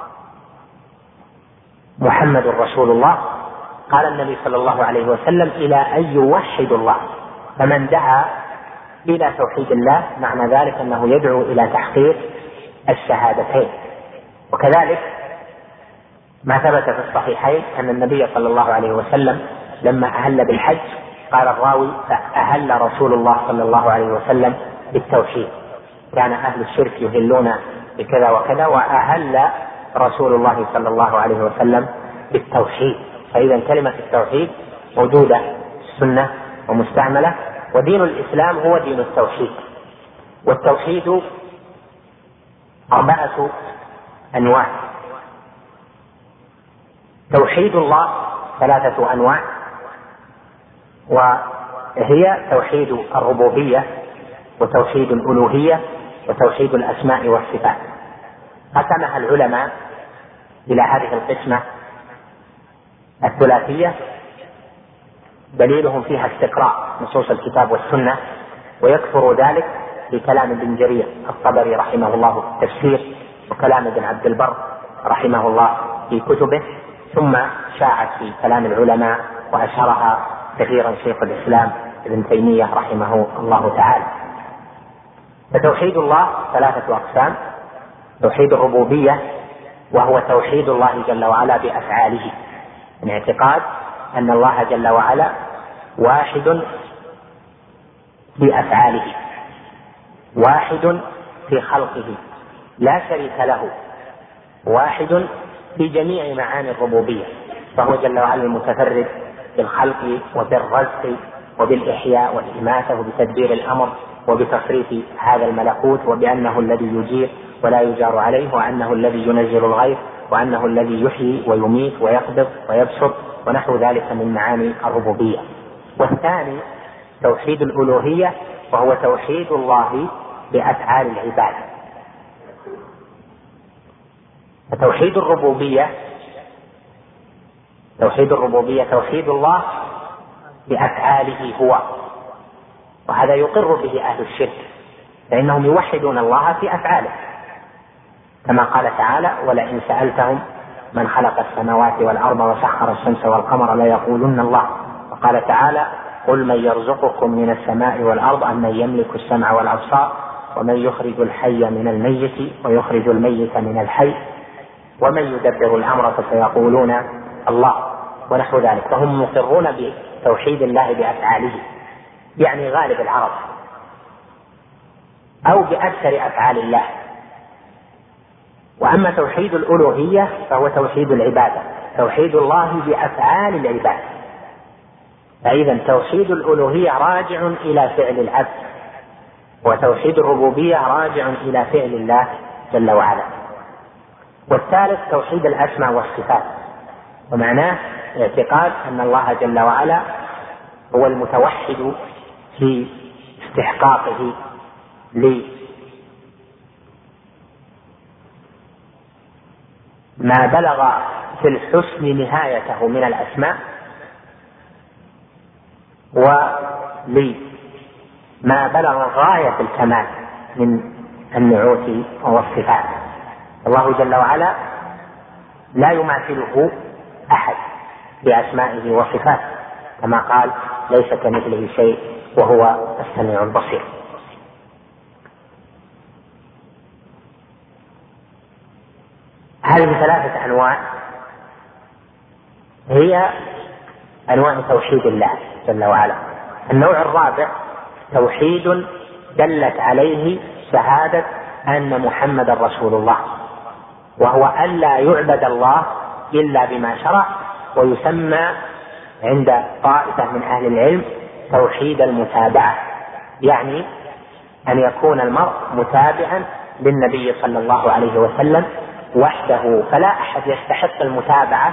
محمد رسول الله، قال النبي صلى الله عليه وسلم: إلى أن يوحدوا الله. فمن دعا إلى توحيد الله معنى ذلك أنه يدعو إلى تحقيق الشهادتين. وكذلك ما ثبت في الصحيحين أن النبي صلى الله عليه وسلم لما أهل بالحج قال الراوي: فأهل رسول الله صلى الله عليه وسلم بالتوحيد. كان أهل الشرك يهلون بكذا وكذا، وأهل رسول الله صلى الله عليه وسلم بالتوحيد. فإذا كلمة التوحيد موجودة في السنة ومستعملة، ودين الإسلام هو دين التوحيد. والتوحيد 4 أنواع. توحيد الله 3 أنواع، وهي توحيد الربوبية، وتوحيد الألوهية، وتوحيد الأسماء والصفات. قسمها العلماء إلى هذه القسمة الثلاثية، دليلهم فيها استقراء نصوص الكتاب والسنة، ويكثر ذلك بكلام ابن جرير الطبري رحمه الله في التفسير، وكلام ابن عبد البر رحمه الله في كتبه، ثم شاعت في كلام العلماء وأشهرها كثيرا شيخ الإسلام ابن تيمية رحمه الله تعالى. فتوحيد الله 3 أقسام: توحيد الربوبية، وهو توحيد الله جل وعلا بأفعاله، من اعتقاد أن الله جل وعلا واحد في أفعاله، واحد في خلقه لا شريك له، واحد في جميع معاني الربوبية، فهو جل وعلا المتفرد بالخلق وبالرزق وبالإحياء والإماتة وبتدبير الأمر وبتصريف هذا الملكوت، وبأنه الذي يجير ولا يجار عليه، وأنه الذي ينزل الغيث، وأنه الذي يحيي ويميت ويقبض ويبسط، ونحو ذلك من معاني الربوبية. والثاني توحيد الألوهية، وهو توحيد الله بأفعال العباد. فتوحيد الربوبية توحيد الله بأفعاله هو، وهذا يقر به أهل الشرك، فإنهم يوحدون الله في أفعاله، كما قال تعالى: ولئن سألتهم من خلق السماوات والأرض وسخر الشمس والقمر ليقولن الله. وقال تعالى: قل من يرزقكم من السماء والأرض أمن يملك السمع والأبصار ومن يخرج الحي من الميت ويخرج الميت من الحي ومن يدبر الأمر فسيقولون الله، ونحو ذلك. فهم مقرون بتوحيد الله بأفعاله، يعني غالب العرب، أو بأكثر أفعال الله. وأما توحيد الألوهية فهو توحيد العبادة، توحيد الله بأفعال العباد. فإذا توحيد الألوهية راجع إلى فعل العبد، وتوحيد الربوبية راجع إلى فعل الله جل وعلا. والثالث توحيد الأسماء والصفات، ومعناه اعتقاد أن الله جل وعلا هو المتوحد في استحقاقه ما بلغ في الحسن نهايته من الأسماء، ولما بلغ غاية الكمال من النعوت والصفات. الله جل وعلا لا يماثله أحد بأسمائه وصفاته، كما قال: ليس كمثله شيء وهو السميع البصير. هذه 3 أنواع هي أنواع توحيد الله جل وعلا. النوع الرابع توحيد دلت عليه شهادة أن محمد رسول الله، وهو أن لا يعبد الله إلا بما شرع، ويسمى عند طائفة من أهل العلم توحيد المتابعة، يعني أن يكون المرء متابعا للنبي صلى الله عليه وسلم وحده، فلا أحد يستحق المتابعة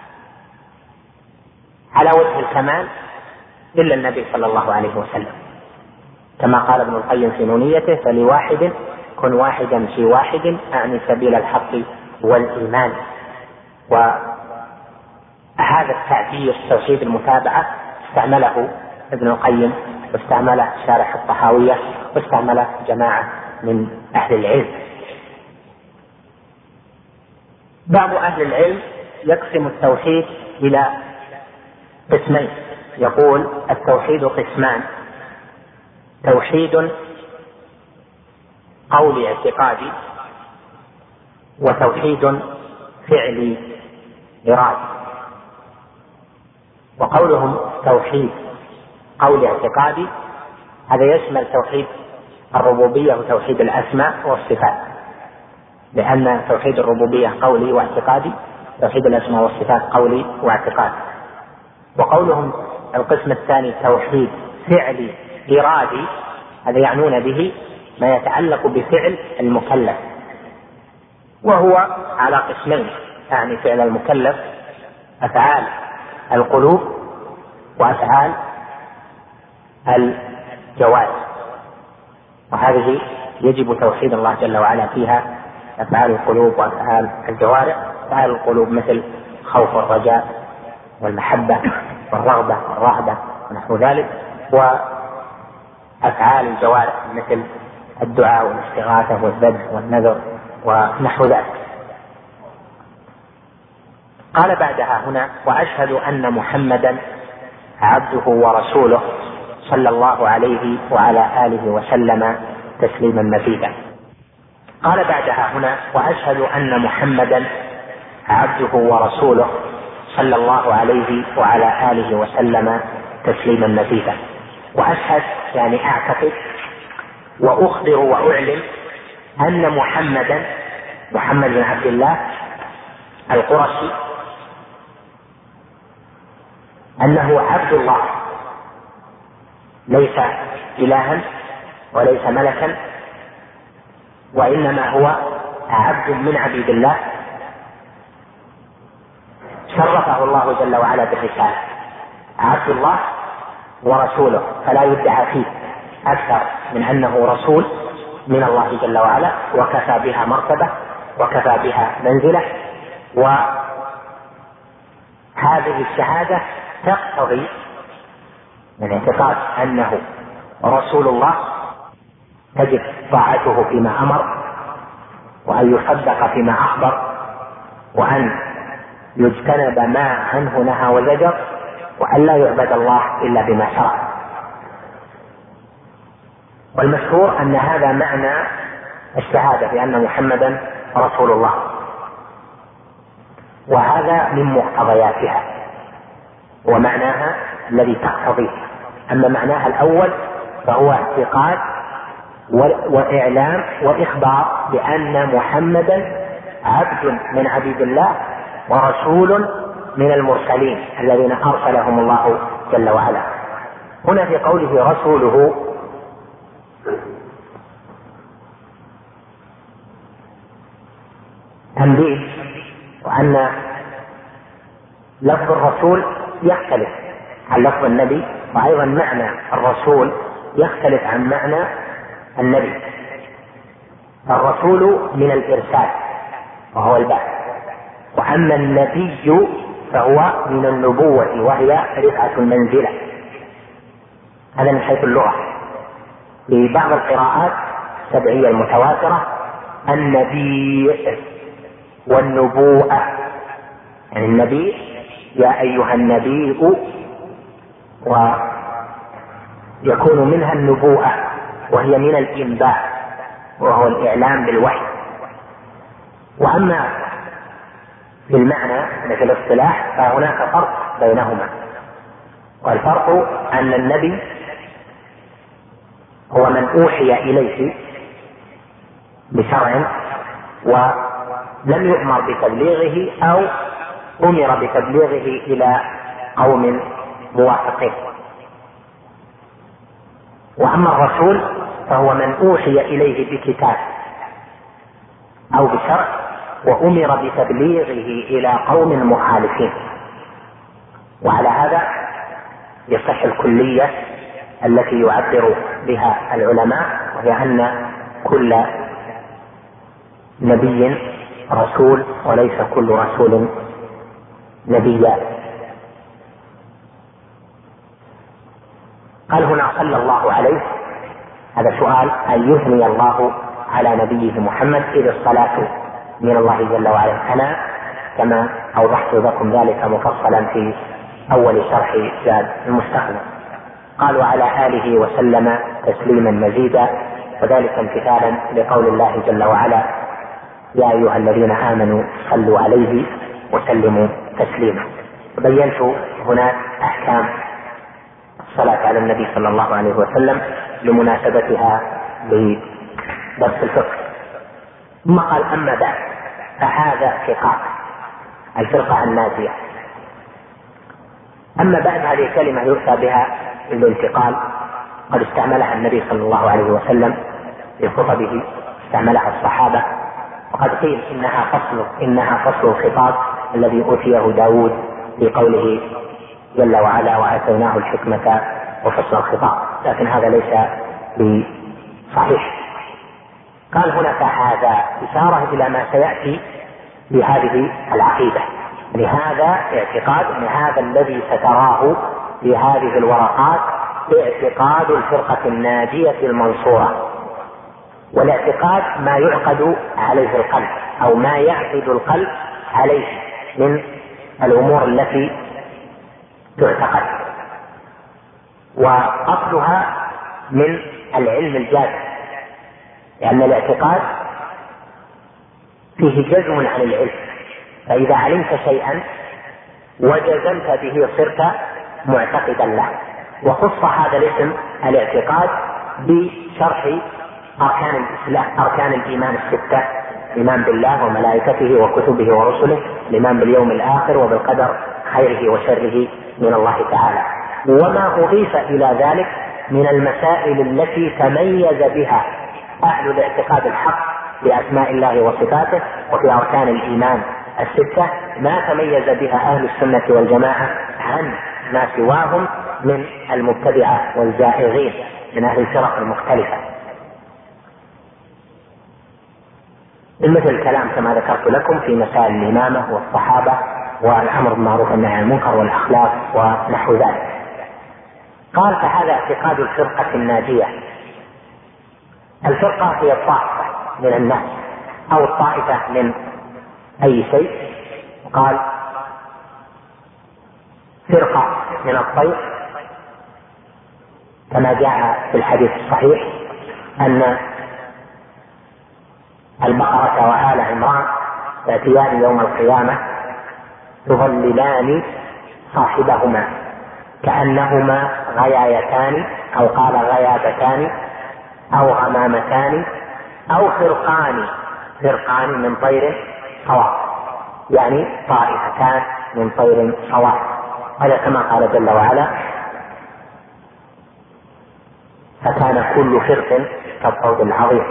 على وجه الكمال إلا النبي صلى الله عليه وسلم، كما قال ابن القيم في نونيته: فلواحد كن واحدا في واحد، أعني سبيل الحق والإيمان. وهذا التعبير توحيد المتابعة استعمله ابن القيم، واستعمله شارح الطحاوية، واستعمله جماعة من أهل العلم. بعض أهل العلم يقسم التوحيد إلى قسمين، يقول التوحيد قسمان: توحيد قولي اعتقادي، وتوحيد فعلي إرادي. وقولهم توحيد قولي اعتقادي هذا يشمل توحيد الربوبية وتوحيد الأسماء والصفات، لأن توحيد الربوبية قولي واعتقادي، توحيد الأسماء والصفات قولي واعتقادي. وقولهم القسم الثاني توحيد فعلي إرادي، هذا يعنون به ما يتعلق بفعل المكلف، وهو على قسمين، يعني فعل المكلف أفعال القلوب وأفعال الجوارح، وهذه يجب توحيد الله جل وعلا فيها، أفعال القلوب وأفعال الجوارح. أفعال القلوب مثل خوف والرجاء والمحبة والرغبة والرهبة ونحو ذلك، وأفعال الجوارح مثل الدعاء والاستغاثة والذبح والنذر ونحو ذلك. قال بعدها هنا: وأشهد أن محمدا عبده ورسوله صلى الله عليه وعلى آله وسلم تسليما مزيدا. قال بعدها هنا: وأشهد أن محمدا عبده ورسوله صلى الله عليه وعلى آله وسلم تسليما مزيدا. وأشهد يعني أعتقد وأخبر وأعلم أن محمد بن عبد الله القرشي أنه عبد الله، ليس إلها وليس ملكا، وإنما هو عبد من عبيد الله شرفه الله جل وعلا بالرسالة، عبد الله ورسوله، فلا يدعى فيه أكثر من أنه رسول من الله جل وعلا، وكفى بها مرتبة وكفى بها منزلة. وهذه الشهادة تقتضي من اعتقاد أنه رسول الله تجب طاعته فيما أمر، وأن يصدق فيما أخبر، وأن يجتنب ما عنه نهى وزجر، وأن لا يعبد الله إلا بما شرع. والمشهور أن هذا معنى الشهادة بأن محمدا رسول الله، وهذا من مقتضياتها ومعناها الذي تقتضيه. أما معناها الأول فهو اعتقاد وإعلام وإخبار بأن محمدا عبد من عبيد الله ورسول من المرسلين الذين أرسلهم الله جل وعلا. هنا في قوله رسوله تنبيه، وأن لفظ الرسول يختلف عن لفظ النبي، وأيضا معنى الرسول يختلف عن معنى النبي. الرسول من الإرسال وهو البعث، وأما النبي فهو من النبوة وهي رفعة المنزلة. هذا من حيث اللغة. في بعض القراءات السبعية المتواترة النبي والنبوءة، يعني النبي يا أيها النبي، ويكون منها النبوءة وهي من الإنباء وهو الإعلام بالوحي. وأما في المعنى في الاصطلاح فهناك فرق بينهما، والفرق أن النبي هو من أوحي إليه بشرع ولم يؤمر بتبليغه أو أمر بتبليغه إلى قوم موافقين. وأما الرسول فهو من أوحي إليه بكتاب أو بشرع وأمر بتبليغه إلى قوم مخالفين. وعلى هذا يصح الكلية التي يعبر بها العلماء، وهي أن كل نبي رسول وليس كل رسول نبيا. قال هنا صلى الله عليه، هذا سؤال أن يثني الله على نبيه محمد إذ الصلاة من الله جل وعلا. أنا كما أوضحت لكم ذلك مفصلا في أول شرح زاد المستقبل. قال وعلى آله وسلم تسليما مزيدا، وذلك امتثالا لقول الله جل وعلا يا أيها الذين آمنوا صلوا عليه وسلموا تسليما. بينت هنا أحكام الصلاة على النبي صلى الله عليه وسلم لمناسبتها بدرس الفقه. ثم قال أما بعد فهذا اعتقاد الفرقة الناجية. أما بعد هذه كلمة يؤتى بها للانتقال، قد استعملها النبي صلى الله عليه وسلم في خطبه، استعملها الصحابة، وقد قيل إنها فصل الخطاب الذي أوتيه داود في قوله جل وعلا وآتيناه الحكمة وفصل الخطاب، لكن هذا ليس بصحيح. قال هنا فهذا إشارة إلى ما سيأتي بهذه العقيدة، لهذا اعتقاد هذا الذي ستراه في هذه الورقات اعتقاد الفرقة الناجية المنصورة. والاعتقاد ما يعقد عليه القلب أو ما يعقد القلب عليه من الأمور التي تعتقد، وأصلها من العلم الجازم، لأن الاعتقاد فيه جزم عن العلم، فإذا علمت شيئا وجزمت به صرت معتقدا له. وخص هذا الاسم الاعتقاد بشرح أركان الإسلام، أركان الإيمان الستة: الإيمان بالله وملائكته وكتبه ورسله، الإيمان باليوم الآخر وبالقدر خيره وشره من الله تعالى، وما أضيف إلى ذلك من المسائل التي تميز بها أهل الاعتقاد الحق بأسماء الله وصفاته وفي أركان الإيمان الستة، ما تميز بها أهل السنة والجماعة عن ما سواهم من المبتدعة والزائغين من أهل الفرق المختلفة، مثل الكلام كما ذكرت لكم في مسائل الإمامة والصحابة والأمر بالمعروف والنهي عن المنكر والأخلاق ونحو ذلك. قال فهذا اعتقاد الفرقة الناجية. الفرقة هي الطائفة من الناس أو الطائفة من أي شيء. قال فرقة من الطير، كما جاء في الحديث الصحيح أن البقرة وآل عمران يأتيان يوم القيامة يظللان صاحبهما كأنهما غيايتان أو قال غيابتان أو غمامتان أو فرقان من طير صواب، يعني طائفتان من طير صواب. هذا كما قال جل وعلا فكان كل فرق كالطود العظيم.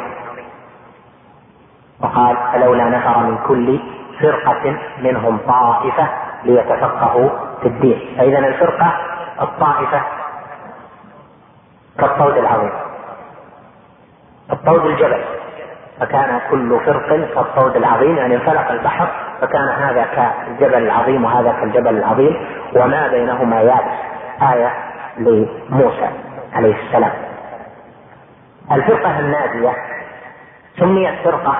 وقال فلولا نفر من كل فرقة منهم طائفة ليتفقهوا في الدين. فإذا الفرقة الطائفة كالطود العظيم، الطود الجبل، فكان كل فرق كالطود العظيم، يعني انفلق البحر فكان هذا كالجبل العظيم وهذا كالجبل العظيم وما بينهما يابس. آية لموسى عليه السلام. الفرقة الناجية سميت فرقة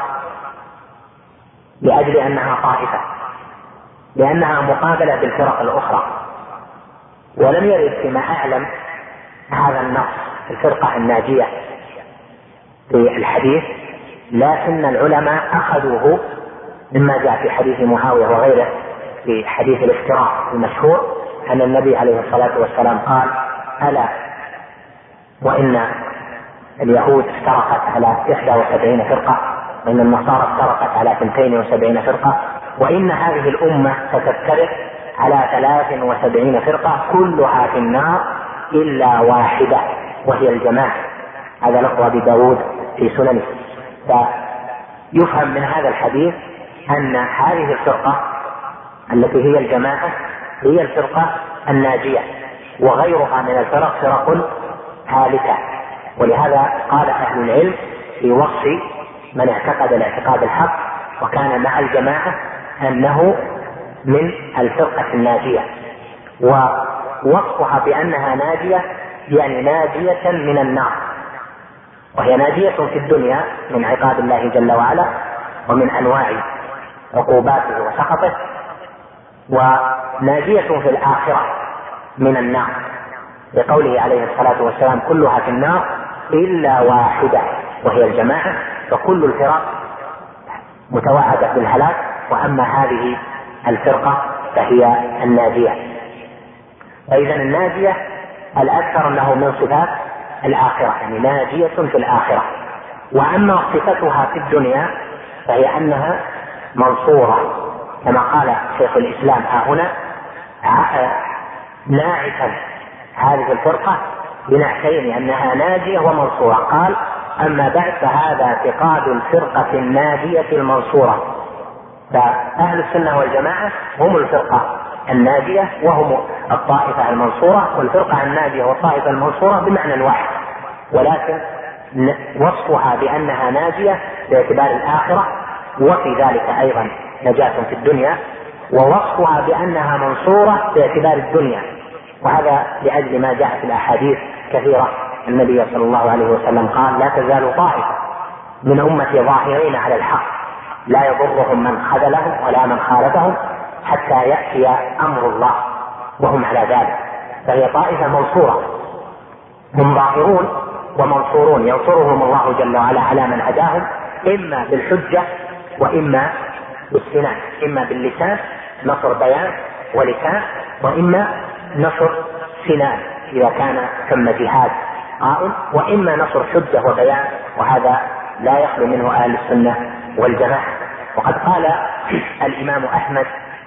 لأجل أنها طائفة، لأنها مقابلة بالفرق الأخرى. ولم يرد فيما أعلم هذا النص الفرقة الناجية في الحديث، لكن العلماء أخذوه مما جاء في حديث معاوية وغيره في حديث الافتراء المشهور أن النبي عليه الصلاة والسلام قال ألا وإن اليهود افترقت على 71 فرقة، وإن النصارى افترقت على 72 فرقة، وإن هذه الأمة ستفترق على 73 فرقة كلها في النار إلا واحدة وهي الجماعة. هذا لفظ أبي داود في سننه. فيفهم من هذا الحديث أن هذه الفرقة التي هي الجماعة هي الفرقة الناجية، وغيرها من الفرق فرق هالكة. ولهذا قال أهل العلم في وصف من اعتقد الاعتقاد الحق وكان مع الجماعة أنه من الفرقة الناجية، ووصفها بأنها ناجية يعني ناجية من النار، وهي ناجية في الدنيا من عقاب الله جل وعلا ومن أنواع عقوباته وسخطه، وناجية في الآخرة من النار، لقوله عليه الصلاة والسلام كلها في النار إلا واحدة وهي الجماعة، فكل الفرق متوعدة بالهلاك، وأما هذه الفرقة فهي الناجية. فإذا الناجية الأكثر أنه من صفات الآخرة، يعني ناجية في الآخرة. وأما صفتها في الدنيا فهي أنها منصورة، كما قال شيخ الإسلام هنا ناعتا هذه الفرقة بنعتين أنها ناجية ومنصورة. قال أما بعد فهذا اعتقاد الفرقة الناجية المنصورة. فأهل السنة والجماعة هم الفرقة الناجية وهم الطائفة المنصورة، والفرقة الناجية والطائفة المنصورة بمعنى واحد، ولكن وصفها بأنها ناجية باعتبار الآخرة، وفي ذلك أيضا نجاة في الدنيا، ووصفها بأنها منصورة باعتبار الدنيا، وهذا لأجل ما جاء في الأحاديث كثيرة. النبي صلى الله عليه وسلم قال لا تزال طائفة من أمتي ظاهرين على الحق لا يضرهم من خذلهم ولا من خالفهم حتى يأتي أمر الله وهم على ذلك. فهي طائفة منصورة، هم ظاهرون ومنصورون، ينصرهم الله جل وعلا على من عداهم، إما بالحجة وإما بالسنان، إما باللسان نصر بيان ولسان، وإما نصر سنان إذا كان ثم جهاد قائم، وإما نصر حجة وبيان، وهذا لا يخلو منه أهل السنة والجماعة. وقد قال الإمام أحمد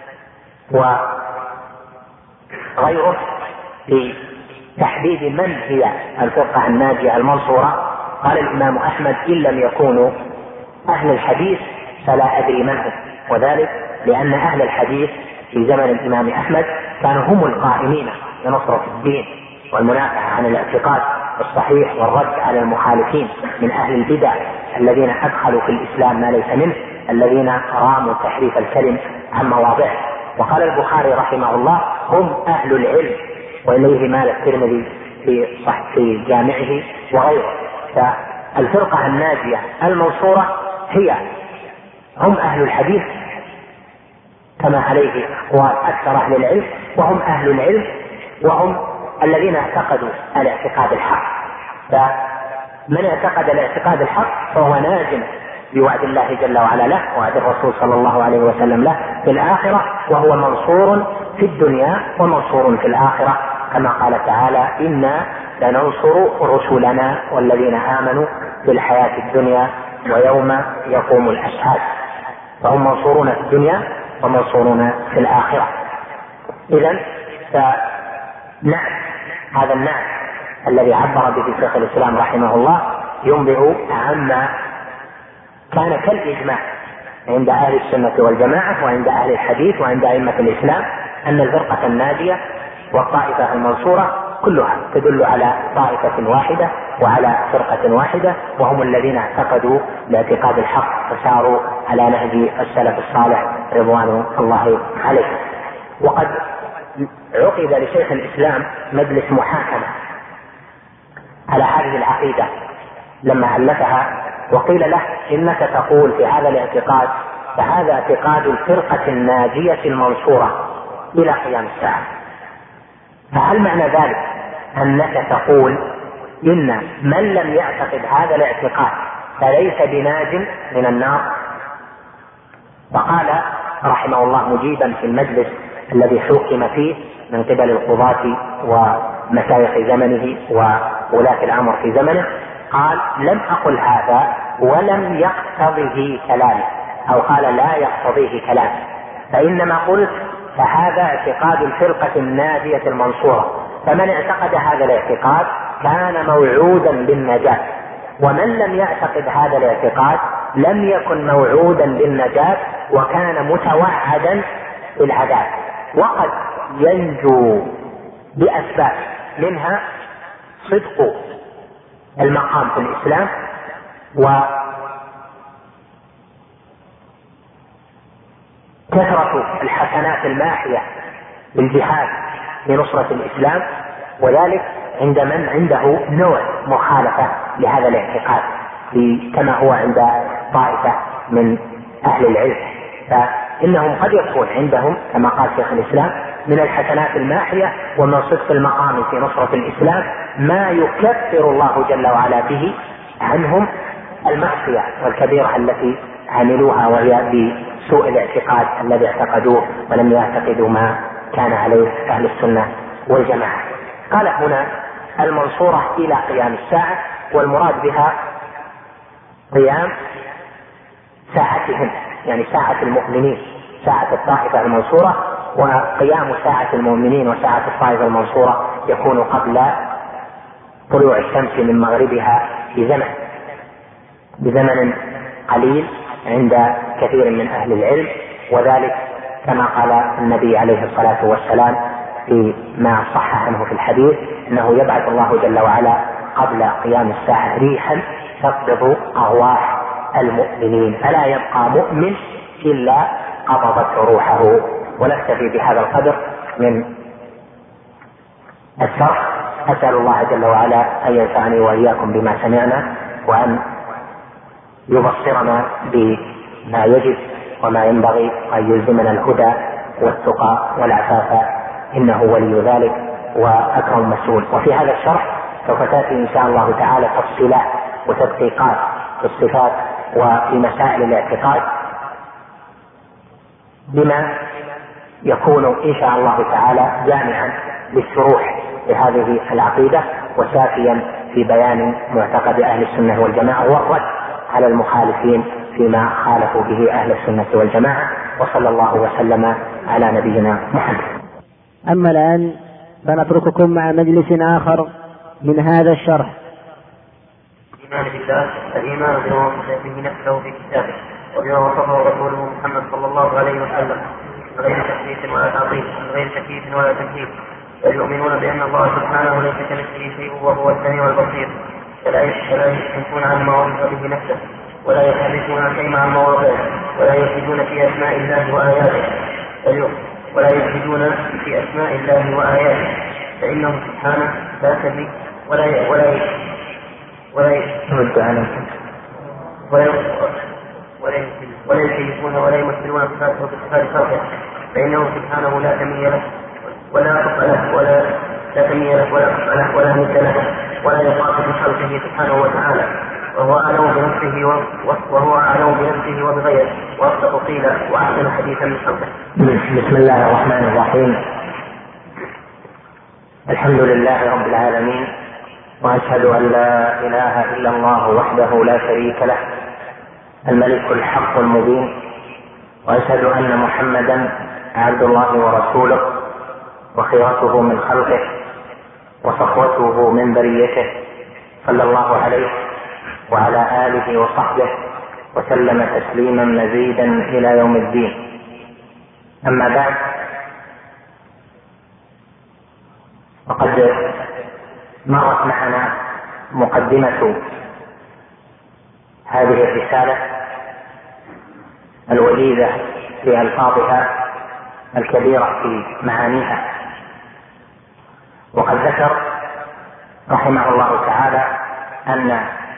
وغيره في تحديد من هي الفرقة الناجية المنصورة، قال الإمام أحمد إن لم يكونوا أهل الحديث فلا أدري من هم، وذلك لأن أهل الحديث في زمن الإمام أحمد كانوا هم القائمين بنصرة الدين والمنافحة عن الاعتقاد الصحيح والرد على المخالفين من أهل البدع الذين أدخلوا في الإسلام ما ليس منه، الذين راموا تحريف الكلم عن مواضعه. وقال البخاري رحمه الله هم أهل العلم، وإليه مال الترمذي في جامعه وغيره. فالفرقة الناجية المنصورة هم أهل الحديث كما عليه أقوال أكثر أهل العلم، وهم أهل العلم، وهم الذين اعتقدوا الاعتقاد الحق. فمن اعتقد الاعتقاد الحق فهو ناج بوعد الله جل وعلا له، وعد الرسول صلى الله عليه وسلم له في الآخرة، وهو منصور في الدنيا ومنصور في الآخرة، كما قال تعالى إنا لننصر رسلنا والذين آمنوا في الحياة الدنيا ويوم يقوم الأشهاد. فهم منصورون في الدنيا ومنصورون في الآخرة. إذن فنعم هذا النعم الذي عبر به شيخ الإسلام رحمه الله ينبئ عما كان كالإجماع عند أهل السنة والجماعة وعند أهل الحديث وعند أئمة الإسلام أن الفرقة الناجية والطائفة المنصورة كلها تدل على طائفة واحدة وعلى فرقة واحدة، وهم الذين اعتقدوا باعتقاد الحق وساروا على نهج السلف الصالح رضوان الله عليه. وقد عقد لشيخ الإسلام مجلس محاكمة على هذه العقيدة لما ألفها، وقيل له إنك تقول في هذا الاعتقاد فهذا اعتقاد الفرقة الناجية المنصورة إلى قيام الساعة، فهل معنى ذلك أنك تقول إن من لم يعتقد هذا الاعتقاد فليس بناج من النار؟ فقال رحمه الله مجيبا في المجلس الذي حكم فيه من قبل القضاة ومشايخ زمنه وولاة الأمر في زمنه، قال لم أقل هذا ولم يقتضه كلامي، أو قال لا يقتضيه كلام، فإنما قلت فهذا اعتقاد الفرقة الناجية المنصورة، فمن اعتقد هذا الاعتقاد كان موعودا بالنجاة، ومن لم يعتقد هذا الاعتقاد لم يكن موعودا بالنجاة وكان متوعدا بالعذاب، وقد ينجو بأسباب، منها صدق المقام في الإسلام وكثرة الحسنات الماحية بالجهاد لنصرة الإسلام، وذلك عند من عنده نوع مخالفة لهذا الاعتقاد كما هو عند طائفة من أهل العلم، فإنهم قد يكون عندهم كما قال شيخ الإسلام من الحسنات الماحية ومن صدق المقام في نصرة الإسلام ما يكفر الله جل وعلا به عنهم المعصية والكبيرة التي عملوها، وهي بسوء الاعتقاد الذي اعتقدوه ولم يعتقدوا ما كان عليه أهل السنة والجماعة. قال هنا المنصورة إلى قيام الساعة، والمراد بها قيام ساعتهم، يعني ساعة المؤمنين، ساعة الطائفة المنصورة، وقيام ساعة المؤمنين وساعة الطائفة المنصورة يكون قبل طلوع الشمس من مغربها بزمن قليل عند كثير من أهل العلم، وذلك كما قال النبي عليه الصلاة والسلام فيما صح عنه في الحديث أنه يبعث الله جل وعلا قبل قيام الساعة ريحا تقبض أرواح المؤمنين، فلا يبقى مؤمن إلا قبضت روحه. ونكتفي بهذا القدر من الشرح. أسأل الله جل وعلا أن ينفعني وإياكم بما سمعنا، وأن يبصرنا بما يجب وما ينبغي، وأن يلزمنا الهدى والتقى والعفاف، إنه ولي ذلك وأكرم مسؤول. وفي هذا الشرح سوف تأتي إن شاء الله تعالى تفصيلات وتدقيقات في الصفات وفي مسائل الاعتقاد، بما يكون إن شاء الله تعالى جامعا للشروح لهذه العقيدة وشافيا في بيان معتقد أهل السنة والجماعة والرد على المخالفين فيما خالفوا به أهل السنة والجماعة. وصلى الله وسلم على نبينا محمد. أما الآن فنترككم مع مجلس آخر من هذا الشرح. الإيمان بالله الإيمان بما وصف به نفسه في كتابه وبما وصفه رسوله محمد صلى الله عليه وسلم غير تحريف ولا تعطيل غير تكييف ولا تمثيل، بل يؤمنون بأن الله سبحانه ليس كمثله شيء وهو السميع البصير، فلا يشركون عن ما وصف به نفسه ولا يحرفون شيئا عن مواضعه ولا يفسدون في أسماء الله وآياته فإنه سبحانه لا كذب ولا يكيفون ولا يمثلون صفاته بصفات خلقه، فإنه سبحانه لا كمية له ولا كفء له لا كمية له ولا كفء له ولا مثل له ولا يقاس بخلقه سبحانه وتعالى، وهو أعلم بنفسه وبغيره وأصدق قيلا وأحسن حديثا من خلقه. بسم الله الرحمن الرحيم. الحمد لله رب العالمين، وأشهد أن لا إله إلا الله وحده لا شريك له الملك الحق المبين، وأشهد أن محمدا عبد الله ورسوله وخيرته من خلقه وصفوته من بريته، صلى الله عليه وعلى آله وصحبه وسلم تسليما مزيدا إلى يوم الدين. أما بعد، وقد مرت معنا مقدمة هذه الرسالة الوجيزة في ألفاظها الكبيرة في معانيها، وقد ذكر رحمه الله تعالى أن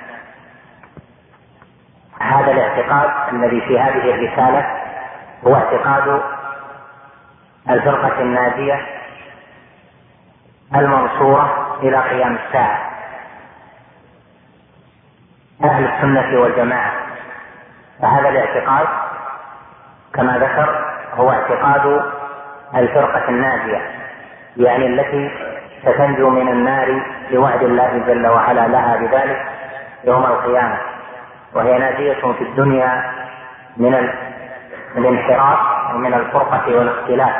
هذا الاعتقاد الذي في هذه الرسالة هو اعتقاد الفرقة الناجية المنصورة إلى قيام الساعة، أهل السنة والجماعة. فهذا الاعتقاد كما ذكر هو اعتقاد الفرقة الناجية، يعني التي ستنجو من النار لوعد الله جل وعلا لها بذلك، يوم القيامة، وهي ناجية في الدنيا من الانحراف ومن الفرقة والاختلاف،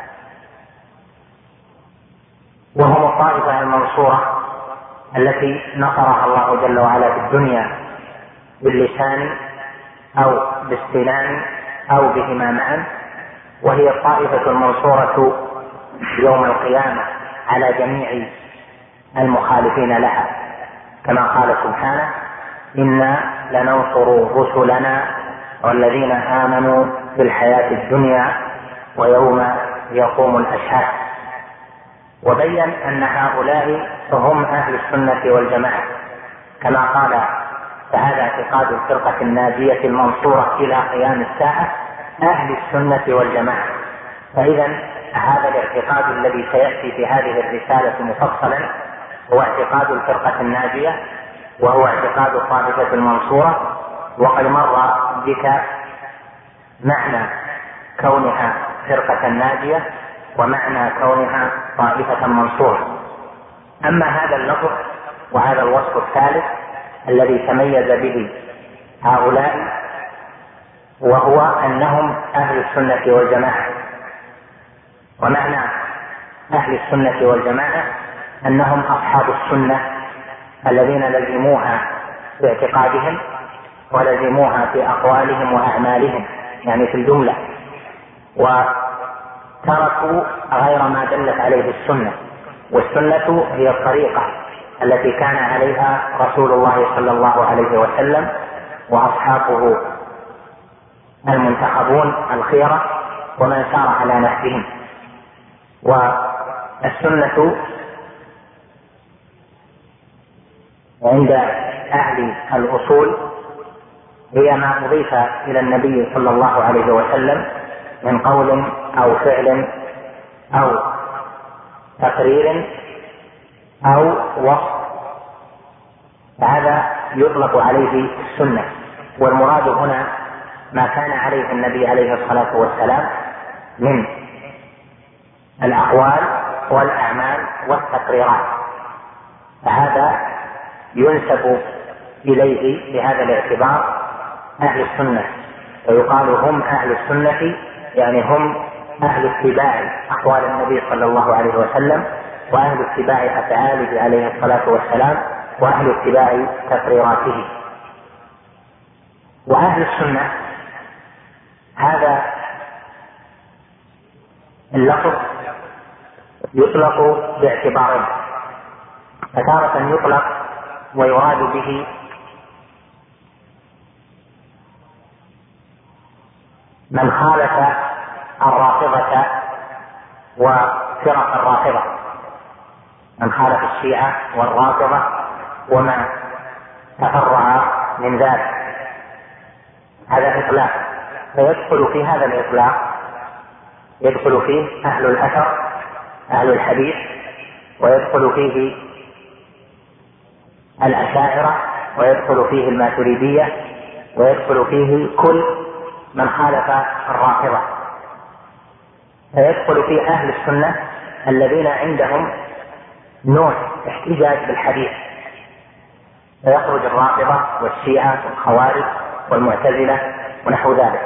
وهم الطائفة المنصورة التي نصرها الله جل وعلا في الدنيا باللسان أو بالسنان أو بهما معا، وهي الطائفة المنصورة يوم القيامة على جميع المخالفين لها، كما قال سبحانه: إنا لننصر رسلنا والذين آمنوا في الحياة الدنيا ويوم يقوم الأشهاد. وبين أن هؤلاء هم أهل السنة والجماعة، كما قال: فهذا اعتقاد الفرقة الناجية المنصورة إلى قيام الساعة أهل السنة والجماعة. فإذا هذا الاعتقاد الذي سيأتي في هذه الرسالة مفصلا هو اعتقاد الفرقة الناجية، وهو اعتقاد الطائفة المنصورة. وقد مر بك معنى كونها فرقة ناجية ومعنى كونها طائفة منصورة. أما هذا اللفظ وهذا الوصف الثالث الذي تميز به هؤلاء، وهو أنهم أهل السنة والجماعة. ومعنى أهل السنة والجماعة أنهم أصحاب السنة الذين لزموها في اعتقادهم ولزموها في أقوالهم وأعمالهم، يعني في الجملة، وتركوا غير ما دلت عليه السنة. والسنة هي الطريقة التي كان عليها رسول الله صلى الله عليه وسلم وأصحابه المنتخبون الخيرة ومن سار على نهجهم. والسنة عند أهل الأصول هي ما أضيف إلى النبي صلى الله عليه وسلم من قول أو فعل أو تقرير أو وصف، فهذا يطلق عليه السنة. والمراد هنا ما كان عليه النبي عليه الصلاة والسلام من الأقوال والأعمال والتقريرات، فهذا ينسب إليه بهذا الاعتبار أهل السنة، ويقال هم أهل السنة، يعني هم أهل اتباع أقوال النبي صلى الله عليه وسلم، وأهل اتباع أفعاله عليه الصلاة والسلام، وأهل اتباع تقريراته. وأهل السنة هذا اللفظ يطلق باعتبارين: فتارة يطلق ويراد به من خالف الرافضة وفرق الرافضة، من خالف الشيعة والرافضة وما تفرع من ذلك، هذا إطلاق. فيدخل في هذا الإطلاق يدخل فيه أهل الأثر أهل الحديث، ويدخل فيه الأشاعرة، ويدخل فيه الماتريدية، ويدخل فيه كل من خالف الرافضة. فيدخل فيه أهل السنة الذين عندهم نوع احتجاج بالحديث، فيخرج الرافضة والشيعة والخوارج والمعتزلة ونحو ذلك.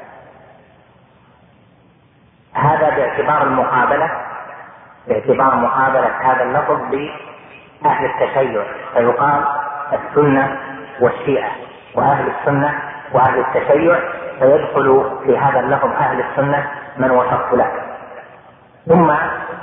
هذا باعتبار المقابلة، باعتبار مقابلة هذا اللفظ بأهل التشيع، فيقال السنة والشيعة وأهل السنة وأهل التشيع، فيدخل في هذا اللفظ أهل السنة من وصفت لك. ثم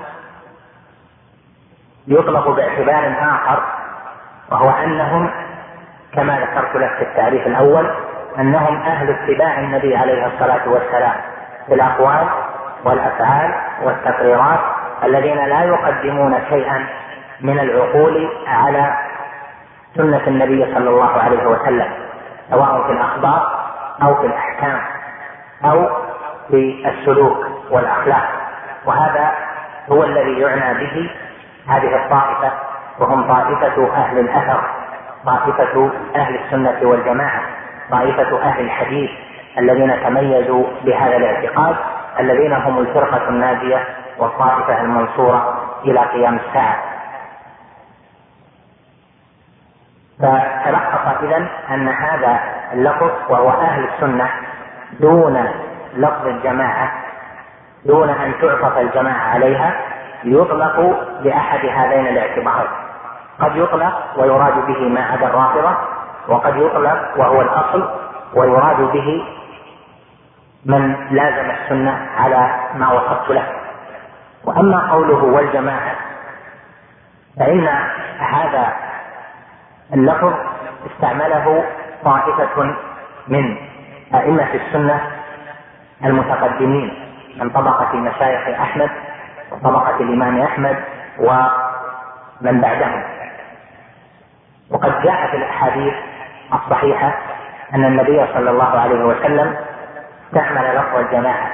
يطلق باعتبار آخر، وهو أنهم كما ذكرت لك في التعريف الأول أنهم أهل اتباع النبي عليه الصلاة والسلام في الأقوال والأفعال والتقريرات، الذين لا يقدمون شيئا من العقول على سنة النبي صلى الله عليه وسلم، سواء في الأخبار أو في الأحكام أو في السلوك والأخلاق. وهذا هو الذي يعنى به هذه الطائفة، وهم طائفة أهل الأثر، طائفة أهل السنة والجماعة، طائفة أهل الحديث الذين تميزوا بهذا الاعتقاد، الذين هم الفرقة الناجية والطائفة المنصورة إلى قيام الساعة. فتلخص إذن أن هذا اللفظ وهو أهل السنة دون لفظ الجماعة، دون أن تعطف الجماعة عليها، يطلق لأحد هذين الاعتبارين. قد يطلق ويراد به ما عدا الرافضة، وقد يطلق وهو الأصل ويراد به من لازم السنة على ما وصفت له. وأما قوله والجماعة فإن هذا اللفظ استعمله طائفة من أئمة السنة المتقدمين من طبقة مشايخ أحمد وطبقة الإمام أحمد ومن بعدهم. وقد جاء في الأحاديث الصحيحة أن النبي صلى الله عليه وسلم استعمل لفظ الجماعة،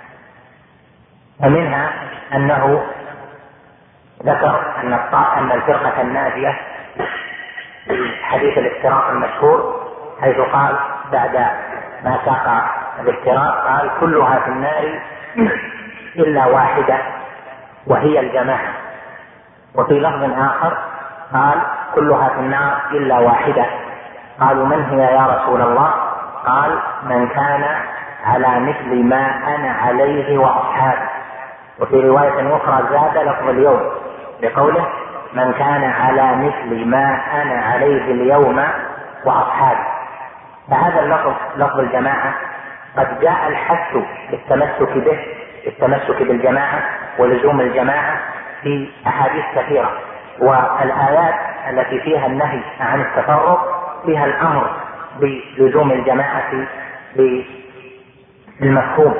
فمنها أنه ذكر أن الفرقة الناجية في حديث الافتراق المشهور، حيث قال بعد ما ساق الافتراق قال كلها في النار إلا واحدة وهي الجماعة. وفي لفظ آخر قال كلها في النار إلا واحدة. قالوا من هي يا رسول الله؟ قال من كان على مثل ما أنا عليه وأصحابي. وفي رواية أخرى زاد لفظ اليوم بقوله من كان على مثل ما أنا عليه اليوم وأصحابي. فهذا اللفظ لفظ الجماعة قد جاء الحث بالتمسك به، بالتمسك بالجماعة ولزوم الجماعة في أحاديث كثيرة، والآيات التي فيها النهي عن التفرق فيها الأمر بلزوم الجماعة بالمفهوم.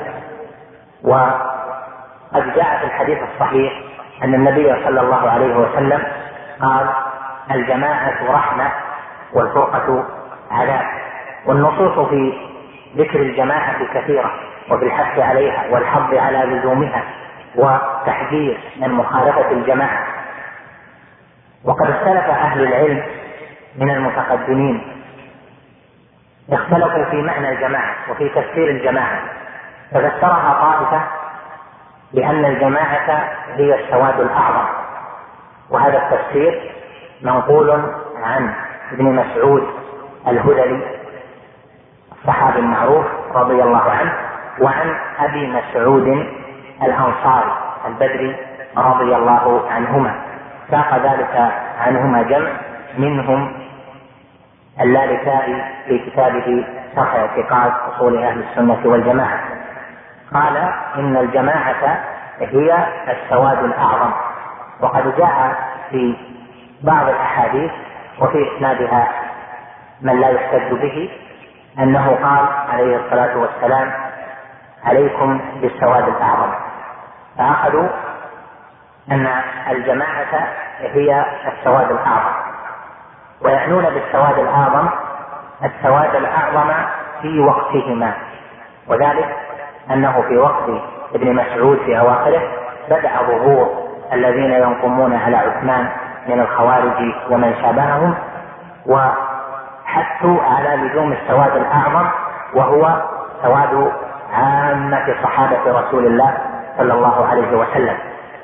وقد جاء في الحديث الصحيح أن النبي صلى الله عليه وسلم قال الجماعة رحمة والفرقة عذاب. والنصوص في ذكر الجماعة كثيرة وفي الحث عليها والحض على لزومها وتحذير من مخالفة الجماعة. وقد اختلف أهل العلم من المتقدمين، اختلفوا في معنى الجماعة وفي تفسير الجماعة، ففسرها طائفة لأن الجماعة هي السواد الأعظم، وهذا التفسير منقول عن ابن مسعود الهذلي الصحابي المعروف رضي الله عنه، وعن أبي مسعود الأنصاري البدري رضي الله عنهما. ساق ذلك عنهما جمع منهم اللالكائي في كتابه شرح اعتقاد أصول أهل السنة والجماعة، قال إن الجماعة هي السواد الأعظم. وقد جاء في بعض الأحاديث وفي إسنادها من لا يحتج به أنه قال عليه الصلاة والسلام عليكم بالسواد الأعظم، فأخذوا أن الجماعة هي السواد الأعظم، ويعنون بالسواد الأعظم السواد الأعظم في وقتهما، وذلك أنه في وقت ابن مسعود في أواخره بدأ ظهور الذين ينقمون على عثمان من الخوارج ومن شابههم، وحثوا على لزوم السواد الأعظم وهو سواد عامة صحابة رسول الله صلى الله عليه وسلم.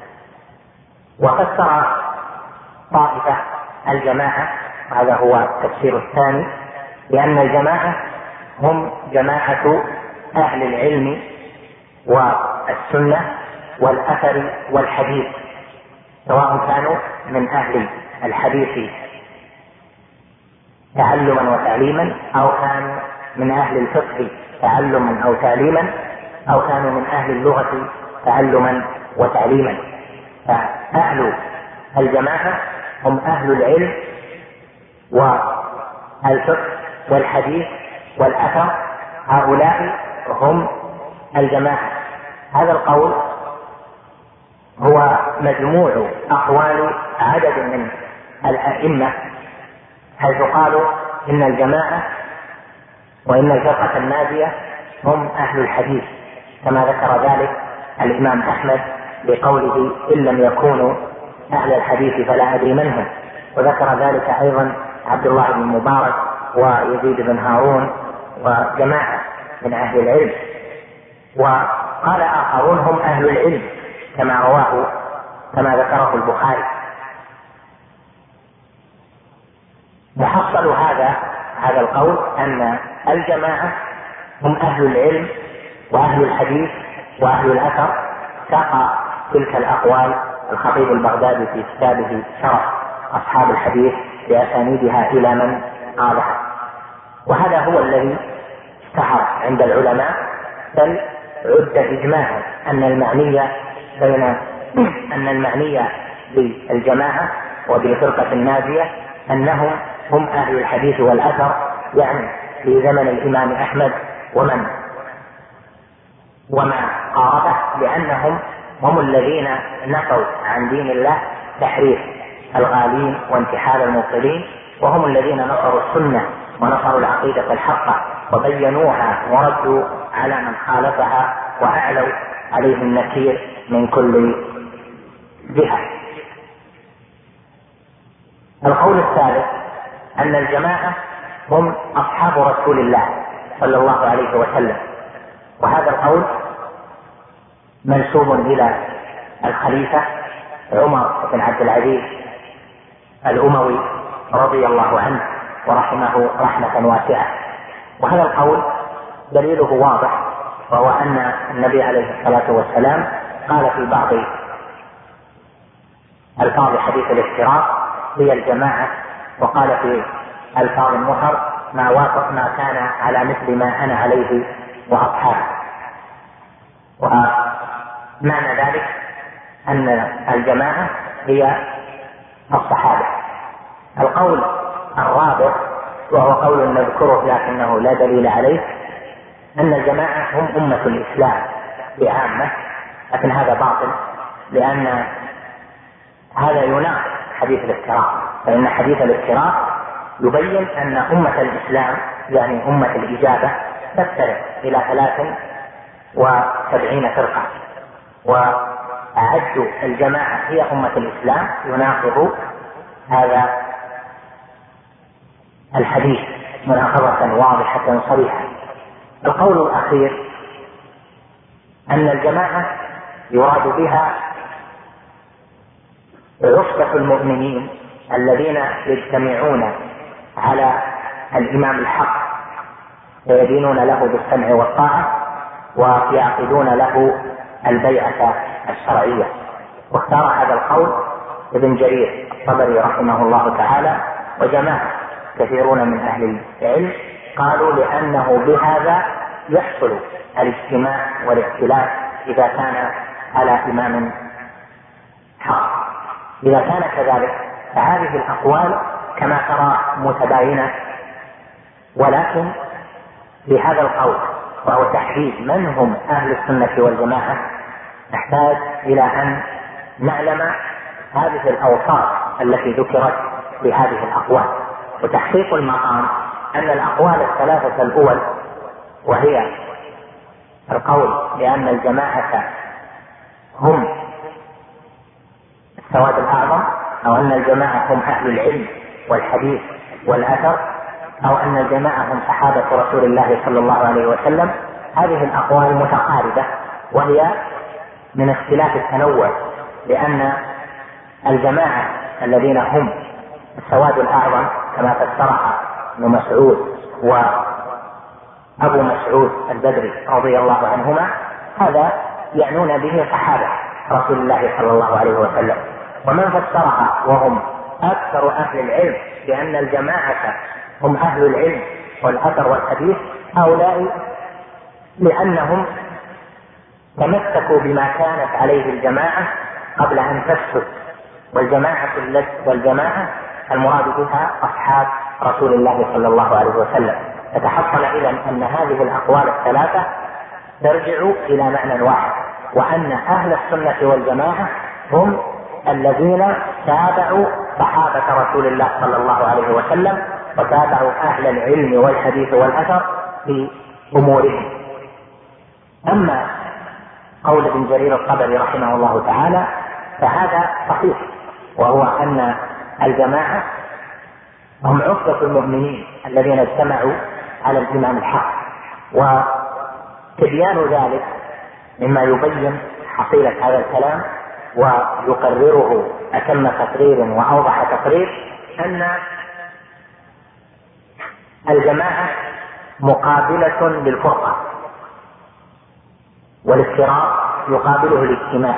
وفسر طائفة الجماعة، هذا هو التفسير الثاني، لأن الجماعة هم جماعة أهل العلم والسنة والأثر والحديث، سواء كانوا من أهل الحديث تعلما وتعليما، أو كانوا من أهل الفقه تعلما أو تعليما، أو كانوا من أهل اللغة تعلما وتعليما. فأهل الجماعة هم أهل العلم والفقه والحديث والأثر، هؤلاء هم الجماعة. هذا القول هو مجموع أقوال عدد من الأئمة، حيث قالوا إن الجماعة وإن الفرقة الناجية هم أهل الحديث، كما ذكر ذلك الإمام أحمد بقوله إن لم يكونوا أهل الحديث فلا أدري من هم، وذكر ذلك أيضا عبد الله بن مبارك ويزيد بن هارون وجماعة من أهل العلم. وقال آخرون هم أهل العلم كما ذكره البخاري. محصل هذا القول أن الجماعة هم أهل العلم وأهل الحديث وأهل الأثر. ساق تلك الأقوال الخطيب البغدادي في كتابه شرف أصحاب الحديث بأسانيدها إلى من قالها، وهذا هو الذي اشتهر عند العلماء، بل عد إجماعا أن المعنية بالجماعة وبالفرقة الناجية أنهم هم أهل الحديث والأثر، يعني في زمن الإمام أحمد وما قاربه، لأنهم هم الذين نقوا عن دين الله تحريف الغالين وانتحال المبطلين، وهم الذين نصروا السنة ونصروا العقيدة الحقة وبينوها وردوا على من خالفها وأعلوا عليه النكير من كل جهة. القول الثالث أن الجماعة هم أصحاب رسول الله صلى الله عليه وسلم، وهذا القول منسوب إلى الخليفة عمر بن عبد العزيز الأموي رضي الله عنه ورحمه رحمة واسعة. وهذا القول دليله واضح، وهو أن النبي عليه الصلاة والسلام قال في بعض ألفاظ حديث الافتراق هي الجماعة، وقال في ألفاظ النحر ما وافق ما كان على مثل ما أنا عليه وأصحابي. ومعنى ذلك أن الجماعة هي الصحابة. القول الرابع وهو قول نذكره لكنه لا دليل عليه، أن الجماعة هم أمة الإسلام بعامة، لكن هذا باطل، لأن هذا يناقض حديث الافتراق، فإن حديث الافتراق يبين أن أمة الإسلام يعني أمة الإجابة تفترق إلى 73 فرقة، وأعد الجماعة هي أمة الإسلام يناقض هذا الحديث مناقضة واضحة صريحة. القول الأخير أن الجماعة يراد بها عصبة المؤمنين الذين يجتمعون على الإمام الحق ويدينون له بالسمع والطاعة ويعقدون له البيعة الشرعية. واختار هذا القول ابن جرير الطبري رحمه الله تعالى وجماعة كثيرون من أهل العلم، قالوا لأنه بهذا يحصل الاجتماع والائتلاف إذا كان على إمام حق. إذا كان كذلك فهذه الأقوال كما ترى متباينة، ولكن في هذا القول وهو تحديد من هم أهل السنة والجماعة نحتاج إلى أن نعلم هذه الأوصاف التي ذكرت في هذه الأقوال. وتحقيق المقام أن الأقوال الثلاثة الأول، وهي القول بأن الجماعة هم السواد الأعظم، أو أن الجماعة هم أهل العلم والحديث والأثر، أو أن الجماعة هم صحابة رسول الله صلى الله عليه وسلم، هذه الأقوال متقاربة وهي من اختلاف التنوع، لأن الجماعة الذين هم السواد الأعظم كما فسرها ابن مسعود وأبو مسعود البدري رضي الله عنهما، هذا يعنون به صحابة رسول الله صلى الله عليه وسلم. ومن فسرها وهم أكثر أهل العلم بأن الجماعة هم أهل العلم والأثر والحديث، هؤلاء لأنهم تمسكوا بما كانت عليه الجماعة قبل أن تفسد، والجماعة المراد بها أصحاب رسول الله صلى الله عليه وسلم. فتحصل إذن أن هذه الأقوال الثلاثة ترجع إلى معنى واحد، وأن أهل السنة والجماعة هم الذين تابعوا صحابة رسول الله صلى الله عليه وسلم وتابعوا أهل العلم والحديث والأثر في أمورهم. أما قول ابن جرير الطبري رحمه الله تعالى فهذا صحيح، وهو أن الجماعة هم عصبة المؤمنين الذين اجتمعوا على الإمام الحق، وتبيان ذلك مما يبين حصيلة هذا الكلام ويقرره أتم تقرير وأوضح تقرير أن الجماعة مقابلة للفرقة، والافتراق يقابله الاجتماع.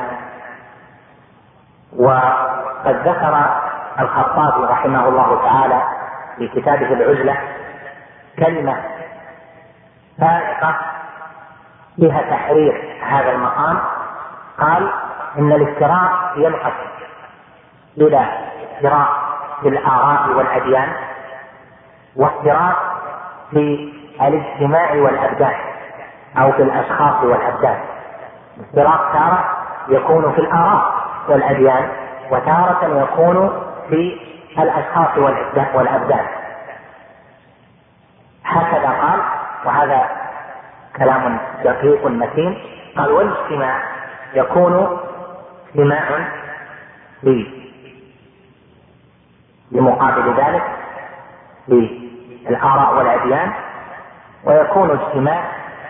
وقد ذكر الخطابي رحمه الله تعالى في كتابه العزلة كلمة فائقة فيها تحرير هذا المقام. قال إن الافتراق ينقسم إلى افتراق في الآراء والأديان، وافتراق في الاجتماع والأبدان أو في الأشخاص والأبدان. افتراق تارة يكون في الآراء والأديان، وتارة يكون في الأشخاص والأبدان. هكذا قال، وهذا كلام دقيق متين. قال والاجتماع يكون اجتماع لمقابل ذلك للآراء والأديان، ويكون اجتماع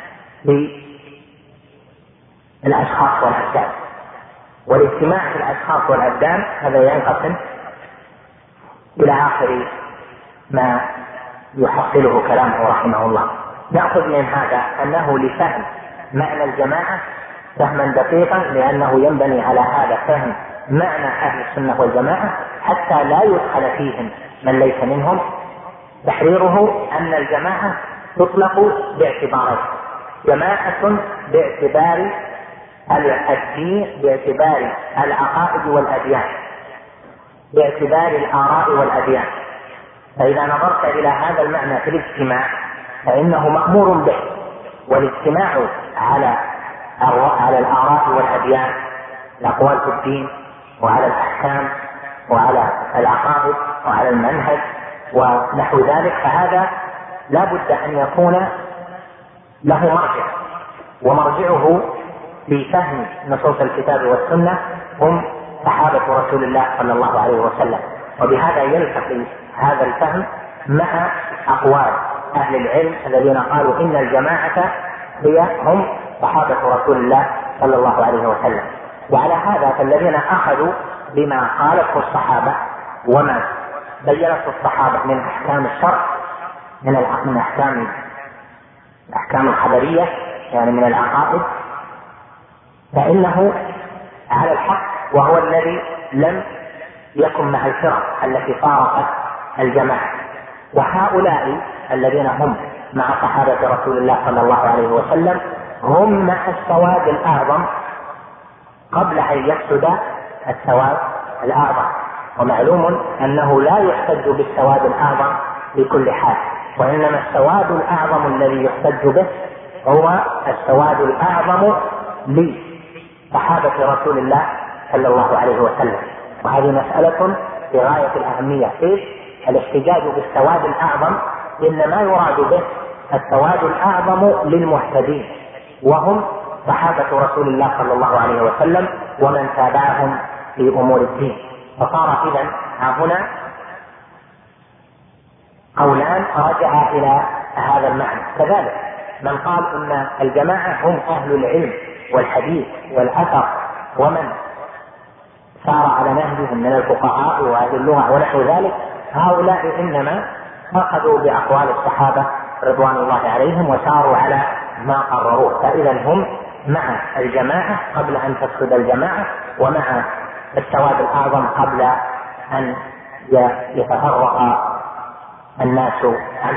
للأشخاص والأبدان. والاجتماع في الأشخاص والأبدان هذا ينقسم إلى آخر ما يحصله كلامه رحمه الله. نأخذ من هذا أنه لفهم معنى الجماعة فهما دقيقا، لأنه ينبني على هذا فهم معنى أهل السنة والجماعة حتى لا يدخل فيهم من ليس منهم. تحريره أن الجماعة تطلق باعتبارين: جماعة باعتبار الدين، باعتبار العقائد والأديان، باعتبار الآراء والأديان. فإذا نظرت إلى هذا المعنى في الاجتماع فإنه مأمور به، والاجتماع على الآراء والأديان، الأقوال في الدين وعلى الأحكام وعلى العقائد وعلى المنهج ونحو ذلك، فهذا لا بد أن يكون له مرجع، ومرجعه في فهم نصوص الكتاب والسنة هم صحابة رسول الله صلى الله عليه وسلم. وبهذا يلتقي هذا الفهم مع أقوال أهل العلم الذين قالوا إن الجماعة هم صحابة رسول الله صلى الله عليه وسلم. وعلى هذا فالذين أخذوا بما قالته الصحابة وما بينته الصحابة من أحكام الشرع، من أحكام الخبرية يعني من العقائد، فإنه على الحق، وهو الذي لم يكن مع الفرق التي فارقت الجماعة. وهؤلاء الذين هم مع صحابة رسول الله صلى الله عليه وسلم هم مع السواد الأعظم قبل أن يفسد السواد الأعظم. ومعلوم أنه لا يحتج بالسواد الأعظم بكل حال، وإنما السواد الأعظم الذي يحتج به هو السواد الأعظم لصحابة رسول الله صلى الله عليه وسلم. وهذه مسألة في غاية الأهمية. الاحتجاج بالسواد الأعظم إنما يراد به السواد الأعظم للمهتدين، وهم صحابة رسول الله صلى الله عليه وسلم ومن تابعهم في أمور الدين. فصار إذن هنا قولان رجع إلى هذا المعنى. كذلك من قال إن الجماعة هم أهل العلم والحديث والأثر ومن سار على نهجهم من الفقهاء وأهل اللغة ونحو ذلك، هؤلاء إنما أخذوا بأقوال الصحابة رضوان الله عليهم وساروا على ما قرروه، فإذا هم مع الجماعة قبل أن تفسد الجماعة، ومع السواد الأعظم قبل أن يتفرق الناس عنه.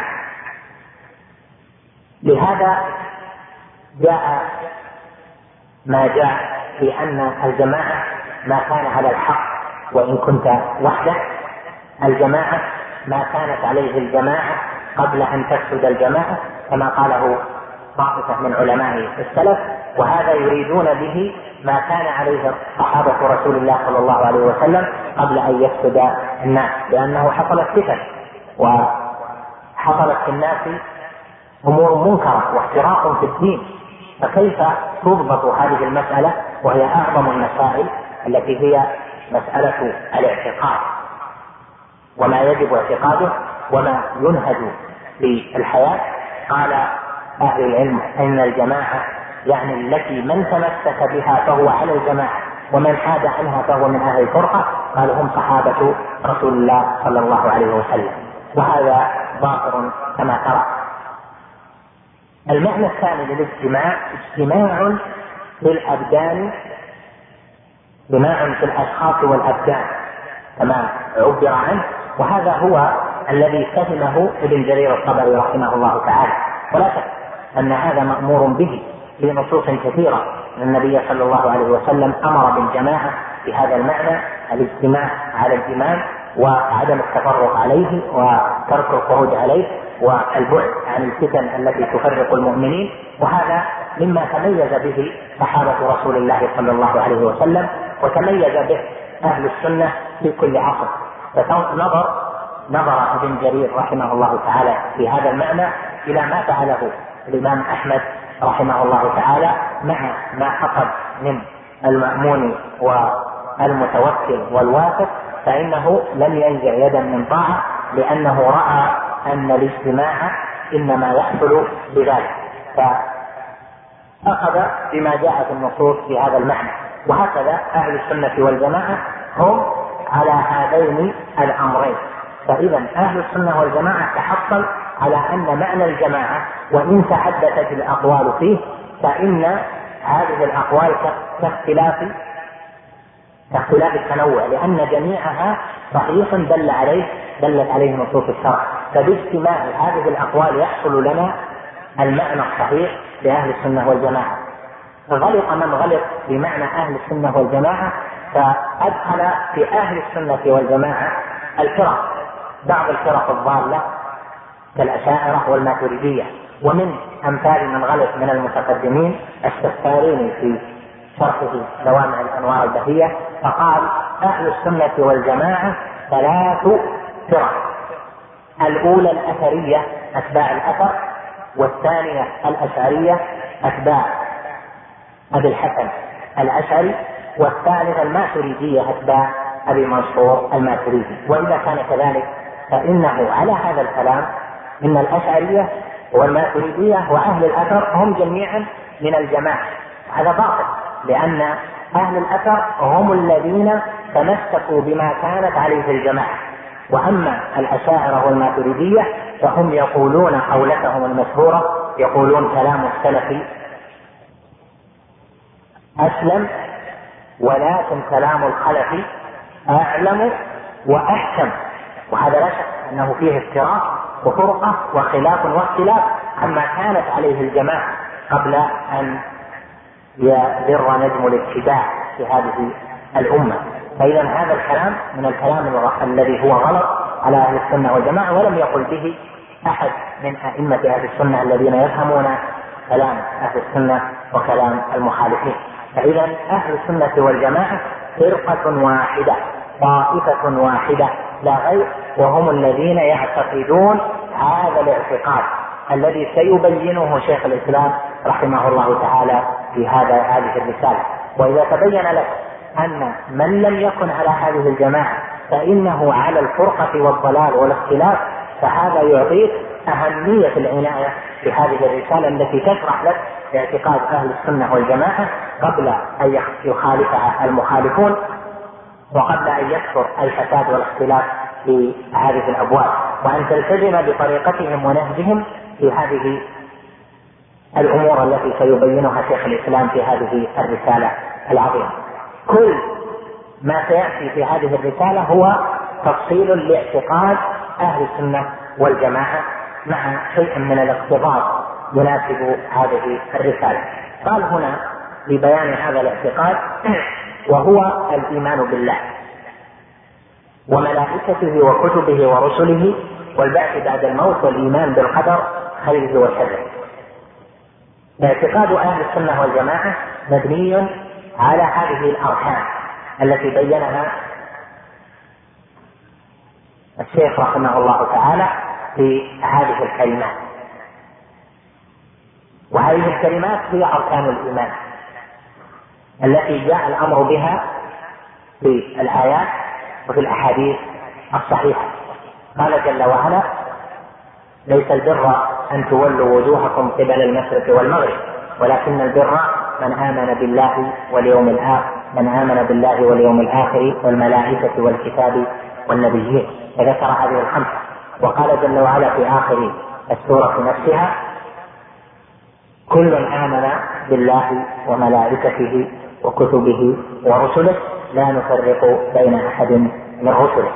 لهذا جاء ما جاء في أن الجماعة ما كان على الحق وإن كنت وحدك، الجماعة ما كانت عليه الجماعة قبل أن تفسد الجماعة، كما قاله طائفة من علماء السلف. وهذا يريدون به ما كان عليه صحابة رسول الله صلى الله عليه وسلم قبل أن يفسد الناس، لأنه حصلت فتن وحصلت في الناس أمور منكرة واختراق في الدين، فكيف تضبط هذه المسألة وهي أعظم المسائل التي هي مسألة الاعتقاد وما يجب اعتقاده وما ينهج في الحياة؟ قال أهل العلم أن الجماعة يعني التي من تمسك بها فهو على الجماعة، ومن حاد عنها فهو من أهل الفرقة. قال هم صحابة رسول الله صلى الله عليه وسلم. وهذا ظاهر كما ترى. المعنى الثاني للاجتماع اجتماع في الأبدان، اجتماع في الأشخاص والأبدان كما عبر عنه، وهذا هو الذي فهمه ابن جرير الطبري رحمه الله تعالى. ولا شك أن هذا مأمور به في نصوص كثيرة. النبي صلى الله عليه وسلم أمر بالجماعة بهذا المعنى، الاجتماع على الإمام وعدم التفرق عليه وترك الخروج عليه والبعد عن الفتن التي تفرق المؤمنين، وهذا مما تميز به صحابة رسول الله صلى الله عليه وسلم وتميز به أهل السنة في كل عصر. نظر ابن جرير رحمه الله تعالى في هذا المعنى إلى ما فعله الإمام أحمد رحمه الله تعالى مع ما حصل من المأمون والمتوكل والواثق، فإنه لم ينزع يدا من طاعة، لأنه رأى أن الاجتماع إنما يحصل بذلك، فأخذ بما جاء في النصوص في هذا المعنى. وهكذا أهل السنة والجماعة هم على هذين الأمرين. فإذا أهل السنة والجماعة تحصل على أن معنى الجماعة وإن تحدثت الأقوال فيه، فإن هذه الأقوال كاختلاف التنوع، لأن جميعها صحيح دلت عليه نصوص الشرع. فباجتماع هذه الأقوال يحصل لنا المعنى الصحيح لأهل السنة والجماعة. غلط من غلط بمعنى أهل السنة والجماعة، فأدخل في أهل السنة والجماعة الفرق، بعض الفرق الضالة كالأشاعرة والماتريدية، ومن أمثال من غلط من المتقدمين السفاريني في شرحه دوامع الأنوار البهية، فقال أهل السنة والجماعة 3 فرق: الأولى الأثرية أتباع الأثر، والثانية الأشعرية أتباع أبي الحسن الأشعري، والثالثة الماتريدية أتباع أبي منصور الماتريدي. وإذا كان كذلك فإنه على هذا الكلام إن الأشعرية والماتريدية وأهل الأثر هم جميعا من الجماعة. هذا باطل، لأن أهل الأثر هم الذين تمسكوا بما كانت عليه الجماعة، وأما الأشاعرة والماتريدية فهم يقولون قولتهم المشهورة، يقولون كلام السلف أسلم، ولكن كلام الخلف أعلم وأحكم. وهذا لا شك أنه فيه افتراق وفرقة وخلاف واختلاف عما كانت عليه الجماعة قبل أن يذر نجم الاتباع في هذه الأمة. فإذا هذا الكلام من الكلام الذي هو غلط على أهل السنة والجماعة، ولم يقل به أحد من أئمة أهل السنة الذين يفهمون كلام أهل السنة وكلام المخالفين. فإذا أهل السنة والجماعة فرقة واحدة، طائفة واحدة لا غير، وهم الذين يعتقدون هذا الاعتقاد الذي سيبينه شيخ الإسلام رحمه الله تعالى في هذه الرسالة. وإذا تبين لك أن من لم يكن على هذه الجماعة فإنه على الفرقة والضلال والاختلاف، فهذا يعطيك أهمية العناية بهذه الرسالة التي تشرح لك اعتقاد أهل السنة والجماعة قبل أن يخالفها المخالفون، وقبل أن يكثر الفساد والاختلاف في هذه الأبواب، وأن تلتزم بطريقتهم ونهجهم في هذه الأمور التي سيبينها شيخ الإسلام في هذه الرسالة العظيمة. كل ما سيأتي في هذه الرسالة هو تفصيل لاعتقاد أهل السنة والجماعة مع شيء من الاقتضاب يناسب هذه الرسالة. قال هنا لبيان هذا الاعتقاد: وهو الإيمان بالله وملائكته وكتبه ورسله والبعث بعد الموت والإيمان بالقدر خيره وشره. اعتقاد أهل السنة والجماعة مبني على هذه الأركان التي بينها الشيخ رحمه الله تعالى في هذه الكلمات، وهذه الكلمات هي أركان الإيمان التي جاء الأمر بها في الآيات وفي الأحاديث الصحيحة. قال جل وعلا: ليس البر أن تولوا وجوهكم قبل المشرق والمغرب ولكن البر من آمن بالله واليوم الآخر والملائكة والكتاب والنبيين. فذكر هذه الخمسة. وقال جل وعلا في آخر السورة نفسها: كل آمن بالله وملائكته وكتبه ورسله لا نفرق بين أحد من رسله.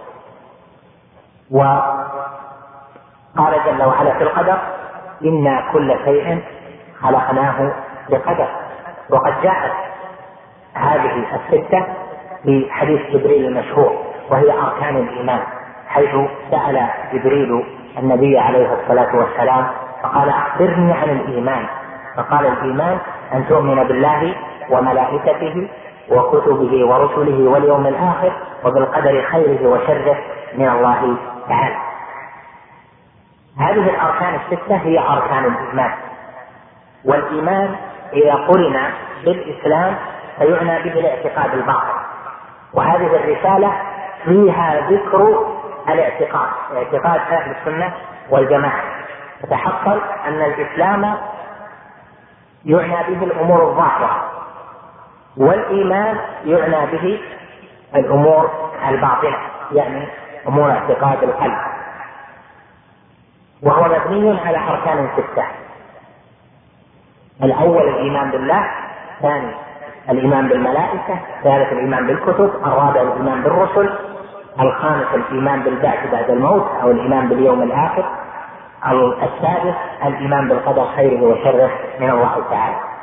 وقال جل وعلا في القدر: إنا كل شيء خلقناه بقدر. وقد جاءت هذه الستة في حديث جبريل المشهور، وهي أركان الإيمان، حيث سأل جبريل النبي عليه الصلاة والسلام فقال: أخبرني عن الإيمان. فقال: الإيمان أن تؤمن بالله وملائكته وكتبه ورسله واليوم الآخر وبالقدر خيره وشره من الله تعالى. هذه الأركان الستة هي أركان الإيمان. والإيمان إذا قرن بالإسلام فيعنى به الاعتقاد الباطن، وهذه الرسالة فيها ذكر الاعتقاد، اعتقاد أهل السنة والجماعة. فتحصل أن الإسلام يعنى به الأمور الظاهرة، والإيمان يعنى به الأمور الباطنة، يعني أمور اعتقاد القلب، وهو مبني على أركان ستة: الأول الإيمان بالله، الثاني الإيمان بالملائكة، الثالث الإيمان بالكتب، الرابع الإيمان بالرسل، الخامس الإيمان بالبعث بعد الموت أو الإيمان باليوم الآخر، السادس الإيمان بالقدر خيره وشره من الله تعالى.